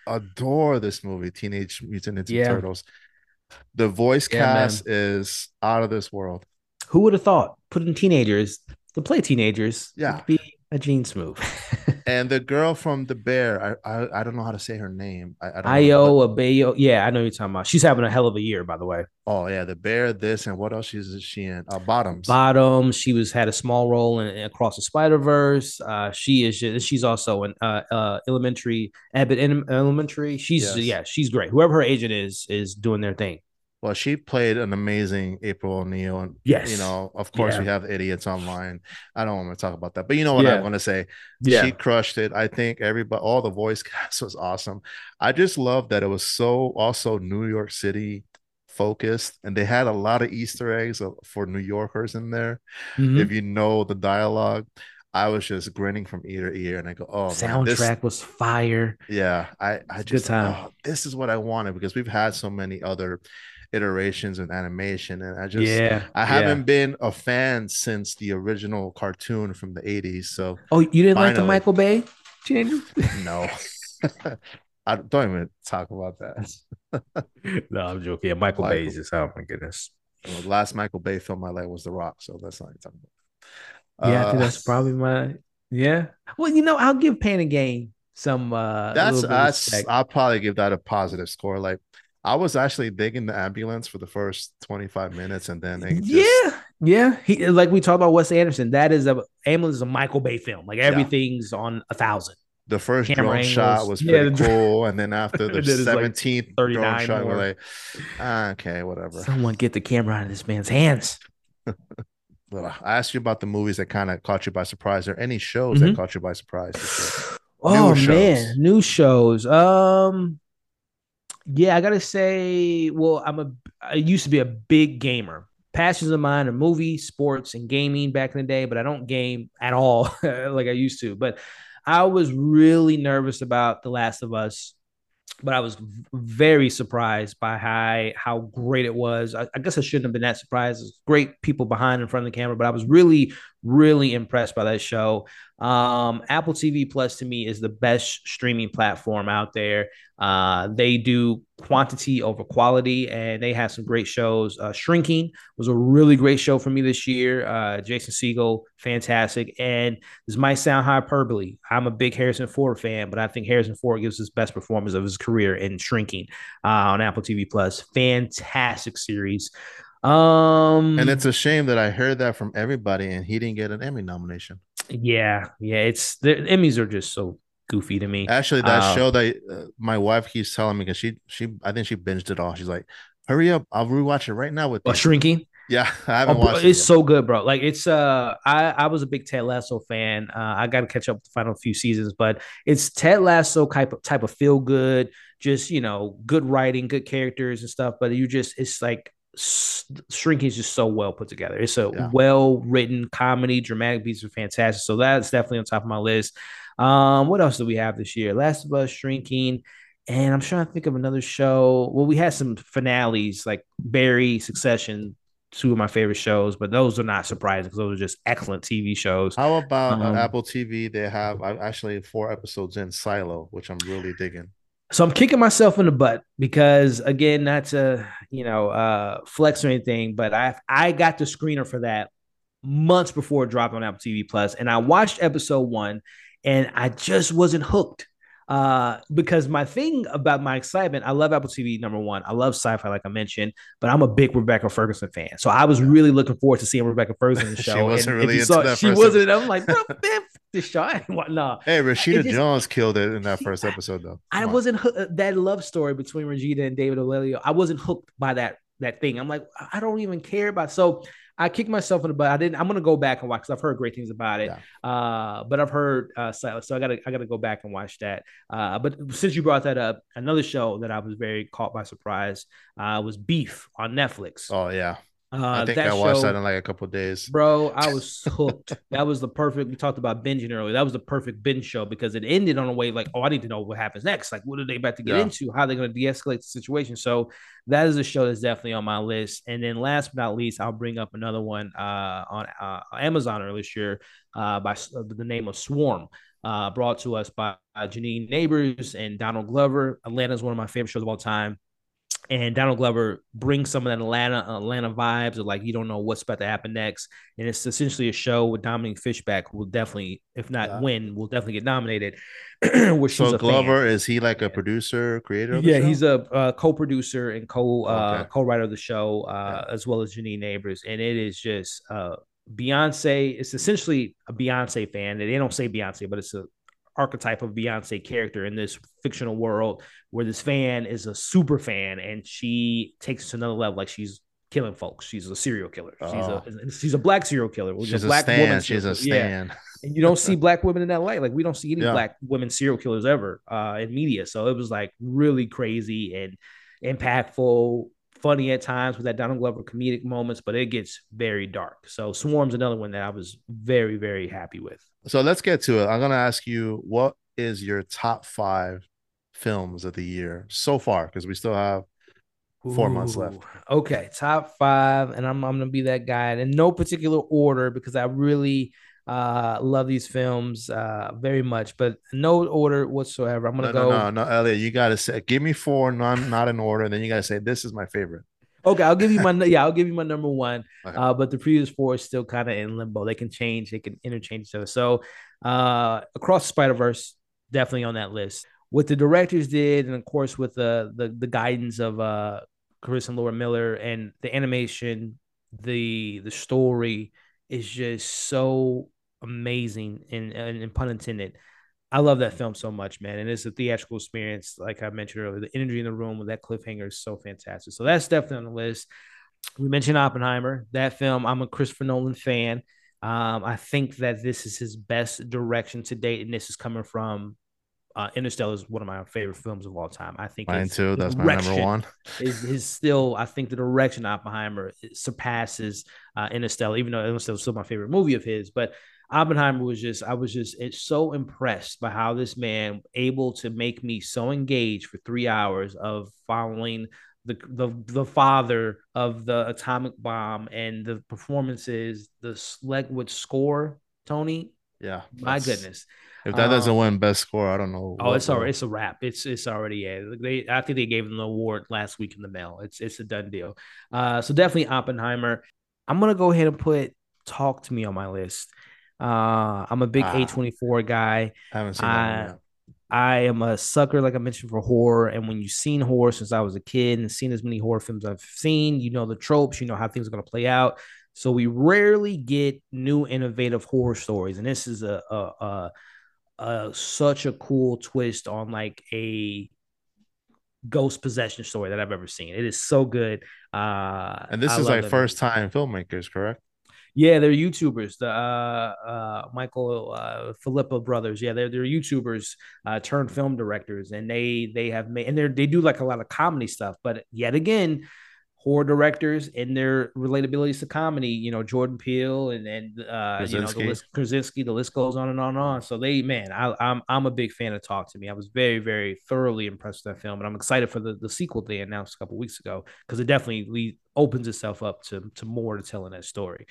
Speaker 1: adore this movie, Teenage Mutant Ninja
Speaker 2: Yeah.
Speaker 1: Turtles. The voice
Speaker 2: Yeah, man.
Speaker 1: cast is out of this world.
Speaker 2: Who would have thought putting teenagers to play teenagers
Speaker 1: Yeah.
Speaker 2: would be a genius move?
Speaker 1: And the girl from The Bear, I I, I don't know how to say her name. I, I don't know.
Speaker 2: Io Abayo. Yeah, I know you're talking about. She's having a hell of a year, by the way.
Speaker 1: Oh yeah, The Bear, this, and what else is she in? Uh, Bottoms.
Speaker 2: Bottom. She was had a small role in, in Across the Spider Verse. Uh, she is. just- She's also in uh, uh, Elementary. Abbott Elementary. She's
Speaker 1: Yes.
Speaker 2: yeah. She's great. Whoever her agent is is doing their thing.
Speaker 1: Well, she played an amazing April O'Neil, and
Speaker 2: Yes.
Speaker 1: you know, of course,
Speaker 2: Yeah.
Speaker 1: we have idiots online. I don't want to talk about that, but you know what
Speaker 2: Yeah.
Speaker 1: I'm going to say.
Speaker 2: Yeah.
Speaker 1: She crushed it. I think everybody, all the voice cast was awesome. I just love that it was so also New York City focused, and they had a lot of Easter eggs for New Yorkers in there.
Speaker 2: Mhm.
Speaker 1: If you know the dialogue, I was just grinning from ear to ear, and I go, "Oh, man, this,
Speaker 2: Soundtrack was fire.
Speaker 1: yeah, I, I
Speaker 2: It's a good
Speaker 1: just,
Speaker 2: time.
Speaker 1: oh, this is what I wanted because we've had so many other iterations in animation, and I just,
Speaker 2: Yeah.
Speaker 1: I
Speaker 2: yeah.
Speaker 1: haven't been a fan since the original cartoon from the eighties. So
Speaker 2: Oh, you didn't like the
Speaker 1: Finally.
Speaker 2: Michael Bay teenager?
Speaker 1: no, I don't even talk about that.
Speaker 2: No, I'm joking. Yeah, Michael,
Speaker 1: Michael-
Speaker 2: Bay is just, oh my goodness.
Speaker 1: The last Michael Bay film I liked was The Rock, so that's not even talking about.
Speaker 2: Yeah, I think
Speaker 1: Uh,
Speaker 2: that's probably my yeah. Well, you know, I'll give Pain and Gain some uh
Speaker 1: that's
Speaker 2: little bit of
Speaker 1: that's.
Speaker 2: respect.
Speaker 1: I'll probably give that a positive score. Like I was actually digging the ambulance for the first twenty-five minutes, and then it just,
Speaker 2: Yeah, yeah. He like we talked about Wes Anderson. That is a Ambulance is a Michael Bay film. Like everything's on a thousand.
Speaker 1: the first
Speaker 2: Camera
Speaker 1: drone
Speaker 2: angles.
Speaker 1: shot was
Speaker 2: Yeah,
Speaker 1: pretty
Speaker 2: the dr-
Speaker 1: cool, and then after the
Speaker 2: Then it's like
Speaker 1: seventeenth drone
Speaker 2: thirty-nine
Speaker 1: shot, we're
Speaker 2: more.
Speaker 1: like, ah, okay, whatever.
Speaker 2: Someone get the camera out of this man's hands.
Speaker 1: Well, I asked you about the movies that kind of caught you by surprise, or any shows that
Speaker 2: Mhm.
Speaker 1: caught you by surprise this year.
Speaker 2: Oh
Speaker 1: New
Speaker 2: man,
Speaker 1: shows.
Speaker 2: new shows. Um, yeah, I gotta say, well, I'm a I used to be a big gamer. Passions of mine are movies, sports, and gaming back in the day, but I don't game at all like I used to. But I was really nervous about The Last of Us, but I was v- very surprised by how how great it was. I, I guess I shouldn't have been that surprised. It's great people behind in front of the camera, but I was really, really impressed by that show. Um, Apple T V Plus to me is the best streaming platform out there. Uh, they do quantity over quality, and they have some great shows. Uh, Shrinking was a really great show for me this year. Uh, Jason Segel, fantastic. And this might sound hyperbole. I'm a big Harrison Ford fan, but I think Harrison Ford gives his best performance of his career in Shrinking uh, on Apple T V Plus. Fantastic series. Um,
Speaker 1: And it's a shame that I heard that from everybody, and he didn't get an Emmy nomination.
Speaker 2: yeah, yeah. It's the Emmys are just so goofy to me.
Speaker 1: Actually, that
Speaker 2: Uh,
Speaker 1: show that uh, my wife keeps telling me because she she I think she binged it all. She's like, "Hurry up, I'll rewatch it right now with
Speaker 2: uh,
Speaker 1: you."
Speaker 2: Shrinking.
Speaker 1: Yeah, I
Speaker 2: Oh,
Speaker 1: haven't
Speaker 2: bro,
Speaker 1: watched it
Speaker 2: it's
Speaker 1: yet.
Speaker 2: so good, bro. Like it's uh I I was a big Ted Lasso fan. Uh I got to catch up with the final few seasons, but it's Ted Lasso type of type of feel good, just, you know, good writing, good characters and stuff, but you just it's like Shrinking is just so well put together. It's a
Speaker 1: Yeah.
Speaker 2: well written comedy, dramatic beats are fantastic. So that's definitely on top of my list. Um, what else do we have this year? Last of Us, Shrinking, and I'm trying to think of another show. Well, we had some finales like Barry, Succession, two of my favorite shows, but those are not surprising because those are just excellent T V shows.
Speaker 1: How about uh,
Speaker 2: Um,
Speaker 1: Apple T V? They have uh, actually four episodes in Silo, which I'm really digging.
Speaker 2: So I'm kicking myself in the butt because again, not to you know uh, flex or anything, but I I got the screener for that months before it dropped on Apple T V Plus, and I watched episode one, and I just wasn't hooked. Uh, because my thing about my excitement, I love Apple T V. Number one, I love sci-fi, like I mentioned, but I'm a big Rebecca Ferguson fan, so I was
Speaker 1: Yeah.
Speaker 2: really looking forward to seeing Rebecca Ferguson in the
Speaker 1: She
Speaker 2: show.
Speaker 1: wasn't
Speaker 2: And if
Speaker 1: really
Speaker 2: you
Speaker 1: into
Speaker 2: saw,
Speaker 1: that
Speaker 2: she
Speaker 1: first
Speaker 2: wasn't.
Speaker 1: episode.
Speaker 2: I'm like, bro, man, this show. I didn't want no.
Speaker 1: Hey,
Speaker 2: It
Speaker 1: Rashida
Speaker 2: just
Speaker 1: Jones killed it in that
Speaker 2: she,
Speaker 1: first episode, though.
Speaker 2: I
Speaker 1: Come on.
Speaker 2: wasn't that love story between Regina and David Ollelio. I wasn't hooked by that that thing. I'm like, I don't even care about. So I kicked myself in the butt. I didn't. I'm gonna go back and watch because I've heard great things about it.
Speaker 1: Yeah.
Speaker 2: Uh, but I've heard uh, Silas, so I gotta I gotta go back and watch that. Uh, but since you brought that up, another show that I was very caught by surprise uh, was Beef on Netflix.
Speaker 1: Oh yeah. I
Speaker 2: Uh,
Speaker 1: think
Speaker 2: that
Speaker 1: I watched
Speaker 2: show,
Speaker 1: that in like a couple of days.
Speaker 2: bro, I was hooked. That was the perfect. We talked about binging earlier. That was the perfect binge show because it ended on a way like, oh, I need to know what happens next. Like, what are they about to get
Speaker 1: Yeah.
Speaker 2: into? How are they going to de-escalate the situation? So that is a show that's definitely on my list. And then last but not least, I'll bring up another one uh, on uh, Amazon earlier this year uh, by uh, the name of Swarm. Uh, brought to us by uh, Janine Neighbors and Donald Glover. Atlanta is one of my favorite shows of all time. And Donald Glover brings some of that Atlanta Atlanta vibes of like you don't know what's about to happen next, and it's essentially a show with Dominique Fishback, who will definitely, if not
Speaker 1: Yeah.
Speaker 2: win, will definitely get nominated. Where she's
Speaker 1: So
Speaker 2: a
Speaker 1: Glover,
Speaker 2: fan.
Speaker 1: is he like a producer, creator of the
Speaker 2: Yeah,
Speaker 1: show?
Speaker 2: he's a, uh co-producer and co uh,
Speaker 1: Okay.
Speaker 2: co-writer of the show, uh,
Speaker 1: Yeah.
Speaker 2: as well as Janine Neighbors, and it is just uh, Beyonce. It's essentially a Beyonce fan. They don't say Beyonce, but it's a archetype of Beyonce character in this fictional world where this fan is a super fan and she takes it to another level. Like she's killing folks. She's a serial killer. She's
Speaker 1: Oh.
Speaker 2: a she's a black serial killer.
Speaker 1: She's
Speaker 2: a
Speaker 1: a
Speaker 2: black
Speaker 1: stan.
Speaker 2: woman.
Speaker 1: She's a
Speaker 2: Yeah.
Speaker 1: stan.
Speaker 2: And you don't see black women in that light. Like we don't see any
Speaker 1: Yeah.
Speaker 2: black women serial killers ever uh, in media. So it was like really crazy and impactful, funny at times with that Donald Glover comedic moments, but it gets very dark. So Swarm's another one that I was very, very happy with.
Speaker 1: So let's get to it. I'm gonna ask you, what is your top five films of the year so far? Because we still have four months left.
Speaker 2: Okay, top five, and I'm I'm gonna be that guy in no particular order because I really uh love these films uh very much, but no order whatsoever. I'm gonna
Speaker 1: No, no,
Speaker 2: go.
Speaker 1: no, no, Elliot. You gotta say, give me four, not not in order, and then you gotta say this is my favorite.
Speaker 2: Okay, I'll give you my yeah, I'll give you my number one.
Speaker 1: Okay.
Speaker 2: Uh, but the previous four is still kind of in limbo. They can change, they can interchange each other. So, uh, Across the Spider Verse, definitely on that list. What the directors did, and of course with the the, the guidance of uh, Chris and Laura Miller, and the animation, the the story is just so amazing, and, and, and pun intended. I love that film so much, man. And it's a theatrical experience, like I mentioned earlier. The energy in the room with that cliffhanger is so fantastic. So that's definitely on the list. We mentioned Oppenheimer. That film, I'm a Christopher Nolan fan. Um, I think that this is his best direction to date, and this is coming from uh, Interstellar is one of my favorite films of all time. I think
Speaker 1: Mine too. That's my number one.
Speaker 2: Is is still, I think the direction of Oppenheimer surpasses uh, Interstellar, even though Interstellar is still my favorite movie of his. But Oppenheimer was just, I was just it's so impressed by how this man able to make me so engaged for three hours of following the the the father of the atomic bomb and the performances, the Slegwood score, Tony.
Speaker 1: Yeah,
Speaker 2: My goodness.
Speaker 1: If that doesn't
Speaker 2: Um,
Speaker 1: win best score, I don't know.
Speaker 2: Oh,
Speaker 1: what
Speaker 2: it's already
Speaker 1: will.
Speaker 2: it's a wrap. It's it's already yeah. They I think they gave them the award last week in the mail. It's it's a done deal. Uh, so definitely Oppenheimer. I'm gonna go ahead and put Talk to Me on my list. Uh, I'm a big
Speaker 1: Ah,
Speaker 2: A twenty-four guy.
Speaker 1: I haven't seen that one
Speaker 2: I
Speaker 1: yet.
Speaker 2: I am a sucker, like I mentioned, for horror. And when you've seen horror since I was a kid and seen as many horror films I've seen, you know the tropes, you know how things are gonna play out. So we rarely get new innovative horror stories, and this is a a, a uh such a cool twist on like a ghost possession story that I've ever seen. It is so good. Uh
Speaker 1: And this
Speaker 2: I
Speaker 1: is
Speaker 2: love
Speaker 1: like
Speaker 2: that
Speaker 1: first
Speaker 2: movie.
Speaker 1: time filmmakers, correct?
Speaker 2: Yeah, they're YouTubers. The uh uh Michael uh Philippa brothers. Yeah, they're they're YouTubers uh turned film directors, and they they have made, and they they do like a lot of comedy stuff, but yet again horror directors and their relatabilities to comedy. You know, Jordan Peele and and uh, you know the
Speaker 1: Krasinski.
Speaker 2: list Krasinski. The list goes on and on and on. So they, man, I, I'm I'm a big fan of Talk to Me. I was very very thoroughly impressed with that film, and I'm excited for the the sequel they announced a couple weeks ago because it definitely opens itself up to to more to telling that story.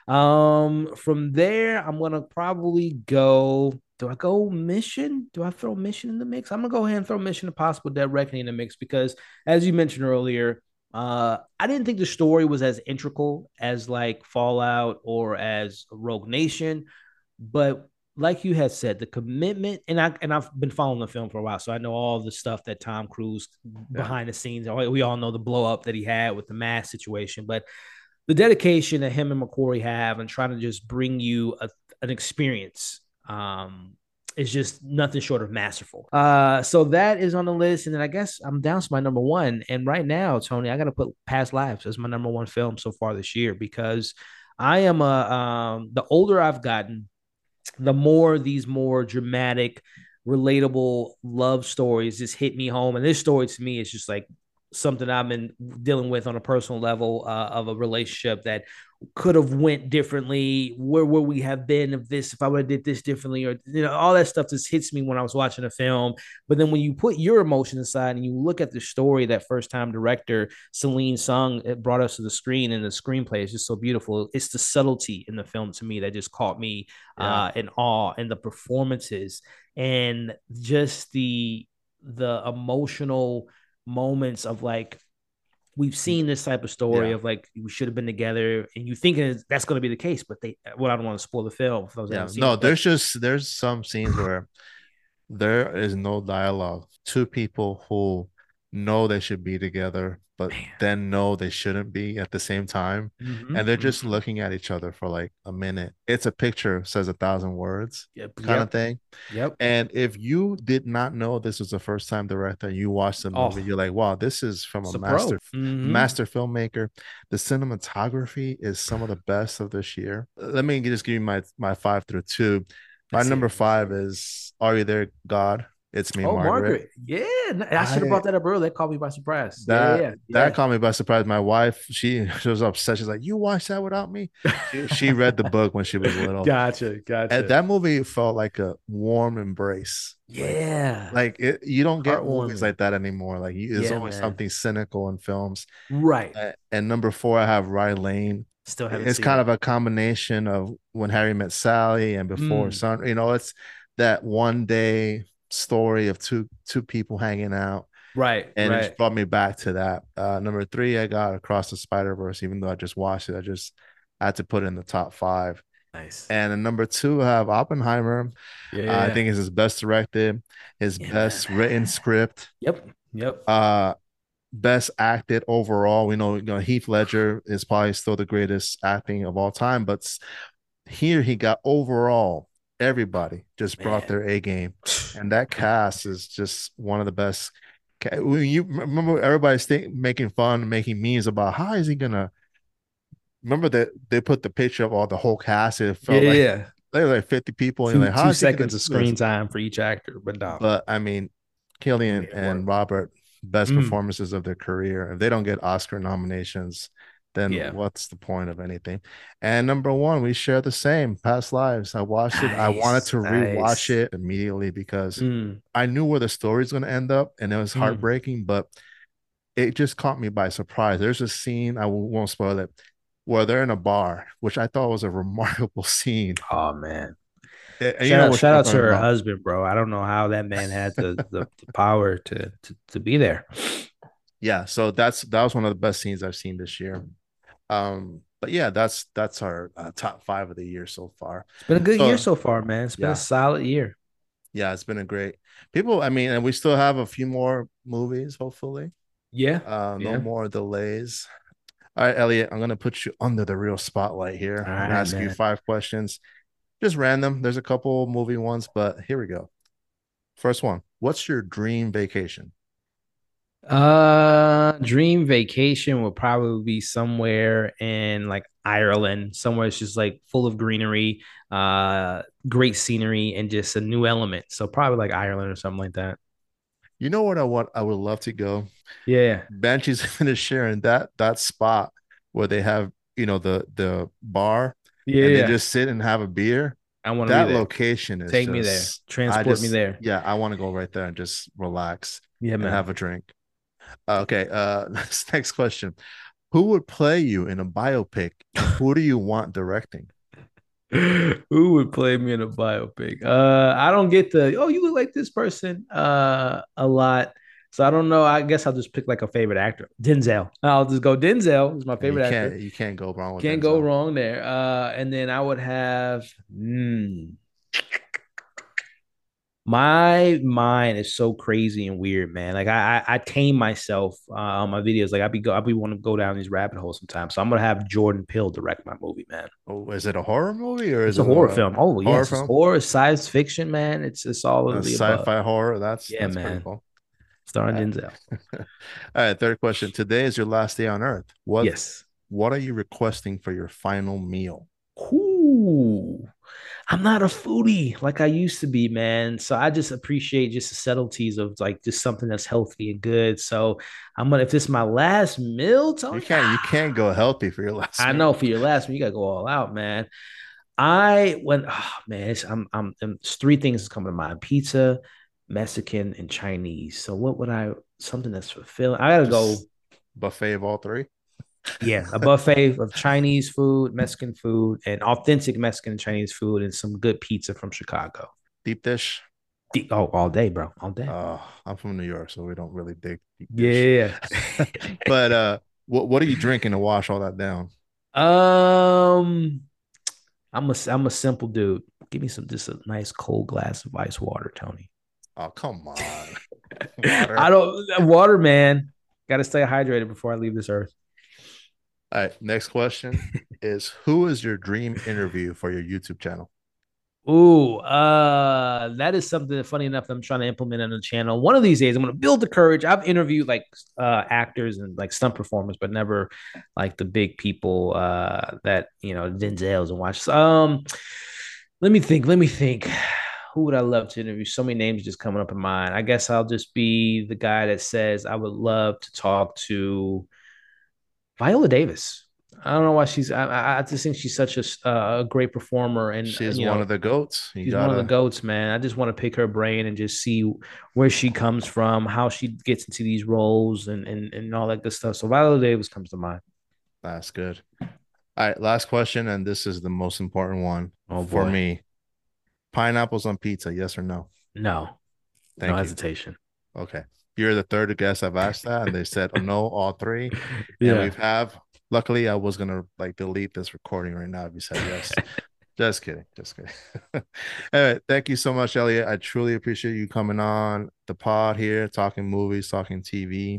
Speaker 2: Um, from there, I'm gonna probably go. Do I go Mission? Do I throw Mission in the mix? I'm gonna go ahead and throw Mission Impossible: Dead Reckoning in the mix because, as you mentioned earlier, uh, I didn't think the story was as integral as like Fallout or as Rogue Nation, but like you had said, the commitment, and I and I've been following the film for a while, so I know all the stuff that Tom Cruise
Speaker 1: Yeah.
Speaker 2: behind the scenes. We all know the blow up that he had with the mask situation, but the dedication that him and McQuarrie have and trying to just bring you a, an experience um, is just nothing short of masterful. Uh, so that is on the list. And then I guess I'm down to my number one. And right now, Tony, I got to put Past Lives as my number one film so far this year because I am a, um, the older I've gotten, the more these more dramatic, relatable love stories just hit me home. And this story to me is just like something I've been dealing with on a personal level uh, of a relationship that could have went differently. Where would we have been if this, if I would have did this differently, or you know, all that stuff just hits me when I was watching a film. But then when you put your emotion aside and you look at the story that first time director Celine Sung it brought us to the screen, and the screenplay is just so beautiful. It's the subtlety in the film to me that just caught me
Speaker 1: Yeah.
Speaker 2: uh, in awe, and the performances and just the the emotional moments of like we've seen this type of story
Speaker 1: Yeah.
Speaker 2: of like we should have been together, and you think that's going to be the case, but they well, I don't want to spoil the film for those that
Speaker 1: Yeah.
Speaker 2: haven't seen
Speaker 1: No,
Speaker 2: it, but
Speaker 1: there's just there's some scenes where there is no dialogue. Two people who know they should be together, but
Speaker 2: man,
Speaker 1: then know they shouldn't be at the same time.
Speaker 2: mm-hmm,
Speaker 1: And they're just
Speaker 2: mm-hmm.
Speaker 1: looking at each other for like a minute. It's a picture, says a thousand words
Speaker 2: Yep,
Speaker 1: kind of
Speaker 2: yep,
Speaker 1: thing.
Speaker 2: yep.
Speaker 1: And if you did not know this was a first time director and you watched the movie,
Speaker 2: Oh,
Speaker 1: you're like, wow, this is from a
Speaker 2: it's a pro.
Speaker 1: master
Speaker 2: Mm-hmm.
Speaker 1: master filmmaker. The cinematography is some of the best of this year. Let me just give you my my five through two. My
Speaker 2: Let's see
Speaker 1: number
Speaker 2: it. Let's see
Speaker 1: five
Speaker 2: it.
Speaker 1: is Are You There, God? It's Me,
Speaker 2: Oh,
Speaker 1: Margaret.
Speaker 2: Margaret. Yeah, I should have
Speaker 1: I
Speaker 2: brought that up earlier. That caught me by surprise. Yeah,
Speaker 1: that
Speaker 2: yeah,
Speaker 1: that
Speaker 2: yeah.
Speaker 1: caught me by surprise. My wife, she, she was upset. She's like, "You watched that without me?" She she read the book when she was little.
Speaker 2: Gotcha,
Speaker 1: And
Speaker 2: gotcha.
Speaker 1: that movie felt like a warm embrace. Like
Speaker 2: Yeah,
Speaker 1: like it, you don't get movies
Speaker 2: heartwarming.
Speaker 1: like that anymore. Like you, there's
Speaker 2: Yeah,
Speaker 1: always
Speaker 2: man.
Speaker 1: something cynical in films.
Speaker 2: Right.
Speaker 1: Uh, and number four, I have Rye Lane.
Speaker 2: Still haven't
Speaker 1: It's
Speaker 2: seen
Speaker 1: kind
Speaker 2: it.
Speaker 1: of a combination of When Harry Met Sally and Before
Speaker 2: Mm,
Speaker 1: Sun. You know, it's that one day story of two two people hanging out,
Speaker 2: right,
Speaker 1: and it just
Speaker 2: right.
Speaker 1: brought me back to that. Uh, number three, I got Across the Spider Verse. Even though I just watched it, I just I had to put it in the top five.
Speaker 2: Nice.
Speaker 1: And in number two, I have Oppenheimer. Uh, I
Speaker 2: Yeah.
Speaker 1: think it's his best directed, his
Speaker 2: Yeah, man.
Speaker 1: best written script,
Speaker 2: Yep. Yep.
Speaker 1: uh, best acted overall. We know, you know Heath Ledger is probably still the greatest acting of all time, but here he got overall everybody just brought
Speaker 2: Man.
Speaker 1: their A game, and that cast is just one of the best. When you remember, everybody's think, making fun, making memes about how is he gonna. Remember that they put the picture of all the whole cast. It
Speaker 2: Yeah,
Speaker 1: felt like
Speaker 2: yeah.
Speaker 1: there were like fifty people, and you're
Speaker 2: Two
Speaker 1: like, how
Speaker 2: two
Speaker 1: is he gonna
Speaker 2: seconds of
Speaker 1: do this?
Speaker 2: screen time for each actor, but no,
Speaker 1: But I mean,
Speaker 2: he
Speaker 1: Killian
Speaker 2: made it
Speaker 1: and
Speaker 2: work.
Speaker 1: Robert, best
Speaker 2: Mm,
Speaker 1: performances of their career. If they don't get Oscar nominations, then
Speaker 2: yeah.
Speaker 1: what's the point of anything? And number one, we share the same Past Lives. I watched it. I wanted
Speaker 2: Nice.
Speaker 1: to rewatch
Speaker 2: Nice.
Speaker 1: it immediately because
Speaker 2: Mm,
Speaker 1: I knew where the story's going to end up, and it was
Speaker 2: mm.
Speaker 1: heartbreaking, but it just caught me by surprise. There's a scene, I won't spoil it, where they're in a bar, which I thought was a remarkable scene.
Speaker 2: Oh man.
Speaker 1: And you
Speaker 2: Shout
Speaker 1: know
Speaker 2: out,
Speaker 1: what
Speaker 2: shout
Speaker 1: I'm
Speaker 2: out to
Speaker 1: talking
Speaker 2: her
Speaker 1: about.
Speaker 2: husband, bro. I don't know how that man had the the, the power to, to to be there.
Speaker 1: Yeah, so that's that was one of the best scenes I've seen this year. Um, but yeah, that's that's our uh, top five of the year so far.
Speaker 2: It's been a good year
Speaker 1: So
Speaker 2: so far, man. It's been a
Speaker 1: yeah,
Speaker 2: solid year.
Speaker 1: yeah, it's been a great people. I mean, and we still have a few more movies, hopefully.
Speaker 2: Yeah.
Speaker 1: Uh, no
Speaker 2: Yeah.
Speaker 1: more delays. All right, Elliot, I'm gonna put you under the real spotlight here
Speaker 2: All
Speaker 1: and
Speaker 2: right,
Speaker 1: ask you
Speaker 2: man.
Speaker 1: five questions. Just random. There's a couple movie ones, but here we go. First one. What's your dream vacation?
Speaker 2: Uh, dream vacation would probably be somewhere in like Ireland, somewhere it's just like full of greenery, uh, great scenery, and just a new element. So probably like Ireland or something like that.
Speaker 1: You know what I want? I would love to go.
Speaker 2: Yeah,
Speaker 1: Banshees finished sharing that that spot where they have, you know, the the bar and they
Speaker 2: yeah.
Speaker 1: just sit and have a beer.
Speaker 2: I want to be
Speaker 1: That
Speaker 2: there.
Speaker 1: location is
Speaker 2: Take me there.
Speaker 1: just, I
Speaker 2: Transport me
Speaker 1: just,
Speaker 2: there.
Speaker 1: yeah, I want to go right there and just relax
Speaker 2: Yeah,
Speaker 1: and
Speaker 2: man.
Speaker 1: have a drink. Uh, Okay, uh, next next question. Who would play you in a biopic and who do you want directing?
Speaker 2: Who would play me in a biopic? Uh, I don't get the oh, you look like this person uh a lot. So I don't know. I guess I'll just pick like a favorite actor. Denzel. I'll just go Denzel is my
Speaker 1: And you
Speaker 2: favorite actor.
Speaker 1: can't you can't go wrong with
Speaker 2: Can't go
Speaker 1: Denzel.
Speaker 2: wrong there. Uh, and then I would have hmm, my mind is so crazy and weird, man. Like I I, I tame myself uh, on my videos. Like I be go I be want to go down these rabbit holes sometimes. So I'm gonna have Jordan Peele direct my movie, man.
Speaker 1: Oh, is it a horror movie or is
Speaker 2: It's a
Speaker 1: it
Speaker 2: horror
Speaker 1: a
Speaker 2: film. Oh
Speaker 1: horror
Speaker 2: yes, it's
Speaker 1: film?
Speaker 2: horror, science fiction, man. It's it's all
Speaker 1: A
Speaker 2: of the above.
Speaker 1: sci-fi horror? That's
Speaker 2: Yeah,
Speaker 1: that's pretty
Speaker 2: man.
Speaker 1: cool.
Speaker 2: Starring
Speaker 1: All right.
Speaker 2: Denzel.
Speaker 1: All right, third question. Today is your last day on Earth. What
Speaker 2: Yes.
Speaker 1: what are you requesting for your final meal?
Speaker 2: Ooh. I'm not a foodie like I used to be, man. So I just appreciate just the subtleties of like just something that's healthy and good. So I'm gonna if this is my last meal,
Speaker 1: You
Speaker 2: Tony.
Speaker 1: can't you can't go healthy for your last
Speaker 2: I
Speaker 1: meal.
Speaker 2: know for your last meal, you gotta go all out, man. I went, oh man, it's, I'm, I'm, it's three things that's coming to mind: pizza, Mexican, and Chinese. So what would I? Something that's fulfilling. I gotta go.
Speaker 1: Just buffet of all three.
Speaker 2: Yeah, a buffet of Chinese food, Mexican food, and authentic Mexican and Chinese food, and some good pizza from Chicago.
Speaker 1: Deep dish.
Speaker 2: Oh, all day, bro, all day.
Speaker 1: Uh, I'm from New York, so we don't really dig deep dish.
Speaker 2: Yeah.
Speaker 1: But uh, what what are you drinking to wash all that down?
Speaker 2: um, I'm a, I'm a simple dude. Give me some just a nice cold glass of ice water, Tony.
Speaker 1: Oh, come on.
Speaker 2: I
Speaker 1: Water.
Speaker 2: don't water, man. Got to stay hydrated before I leave this earth.
Speaker 1: All right, next question is who is your dream interview for your YouTube channel?
Speaker 2: Ooh, uh, that is something that, funny enough, that I'm trying to implement on the channel. One of these days, I'm going to build the courage. I've interviewed like uh, actors and like stunt performers, but never like the big people uh, that you know Denzel's and watch. Um, let me think. Let me think. Who would I love to interview? So many names just coming up in mind. I guess I'll just be the guy that says I would love to talk to Viola Davis. I don't know why she's. I, I just think she's such a, uh, a great performer, and
Speaker 1: She's
Speaker 2: you
Speaker 1: one
Speaker 2: know
Speaker 1: of the goats. You
Speaker 2: she's one of the
Speaker 1: gotta.
Speaker 2: goats, man. I just want to pick her brain and just see where she comes from, how she gets into these roles, and and and all that good stuff. So Viola Davis comes to mind.
Speaker 1: That's good. All right, last question, and this is the most important one
Speaker 2: Oh
Speaker 1: for
Speaker 2: boy,
Speaker 1: me. Pineapples on pizza, yes or no?
Speaker 2: no, no
Speaker 1: Thank you.
Speaker 2: hesitation.
Speaker 1: Okay. You're the third guest I've asked that, and they said, oh, no, all three. And
Speaker 2: Yeah.
Speaker 1: we've have, luckily, I was gonna like delete this recording right now if you said yes. Just kidding. Just kidding. All right. Thank you so much, Elliot. I truly appreciate you coming on the pod here, talking movies, talking T V.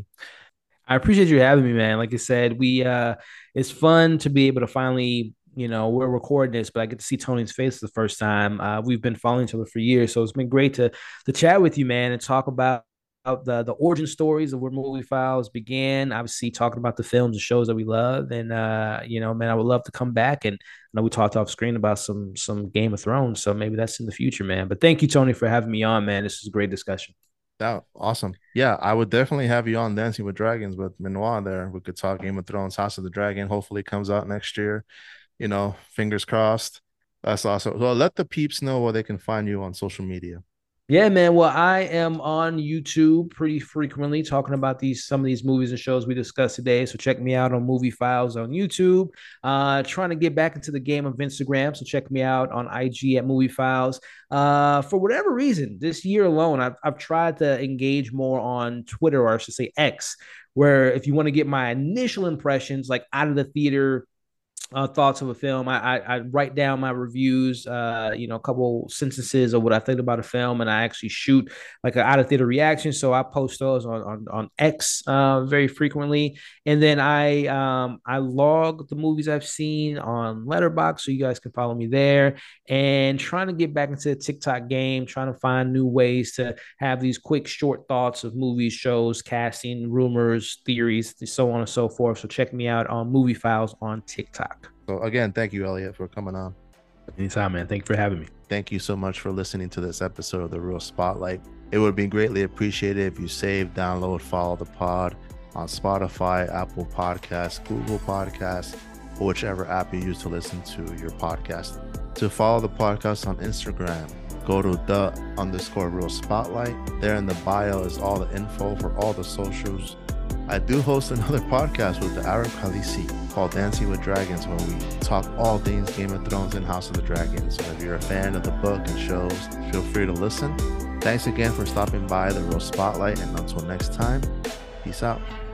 Speaker 2: I appreciate you having me, man. Like I said, we uh it's fun to be able to finally, you know, we're recording this, but I get to see Tony's face the first time. Uh, we've been following each other for years, so it's been great to to chat with you, man, and talk about the the origin stories of where Movie Files began. Obviously, talking about the films and shows that we love, and uh, you know, man, I would love to come back. And I know we talked off screen about some some Game of Thrones, so maybe that's in the future, man. But thank you, Tony, for having me on, man. This is a great discussion.
Speaker 1: That awesome. Yeah, I would definitely have you on Dancing with Dragons with Minois there. We could talk Game of Thrones, House of the Dragon. Hopefully comes out next year. You know, fingers crossed. That's awesome. Well, let the peeps know where they can find you on social media.
Speaker 2: Yeah, man. Well, I am on YouTube pretty frequently talking about these some of these movies and shows we discussed today. So check me out on Movie Files on YouTube. Uh, trying to get back into the game of Instagram. So check me out on I G at Movie Files. Uh, for whatever reason, this year alone, I've I've tried to engage more on Twitter, or I should say X, where if you want to get my initial impressions, like out of the theater uh, thoughts of a film. I, I, I write down my reviews, uh, you know, a couple sentences of what I think about a film, and I actually shoot like an out of theater reaction. So I post those on on, on X uh, very frequently, and then I um, I log the movies I've seen on Letterboxd, so you guys can follow me there. And trying to get back into the TikTok game, trying to find new ways to have these quick, short thoughts of movies, shows, casting, rumors, theories, so on and so forth. So check me out on Movie Files on TikTok.
Speaker 1: So again, thank you, Elliot, for coming on.
Speaker 2: Anytime, man. Thank you for having me.
Speaker 1: Thank you so much for listening to this episode of The Real Spotlight. It would be greatly appreciated if you save, download, follow the pod on Spotify, Apple Podcasts, Google Podcasts, or whichever app you use to listen to your podcast. To follow the podcast on Instagram, go to the underscore real spotlight. There in the bio is all the info for all the socials. I do host another podcast with the Arab Khaleesi called Dancing with Dragons, where we talk all things Game of Thrones and House of the Dragon. So if you're a fan of the book and shows, feel free to listen. Thanks again for stopping by the Real Spotlight, and until next time, peace out.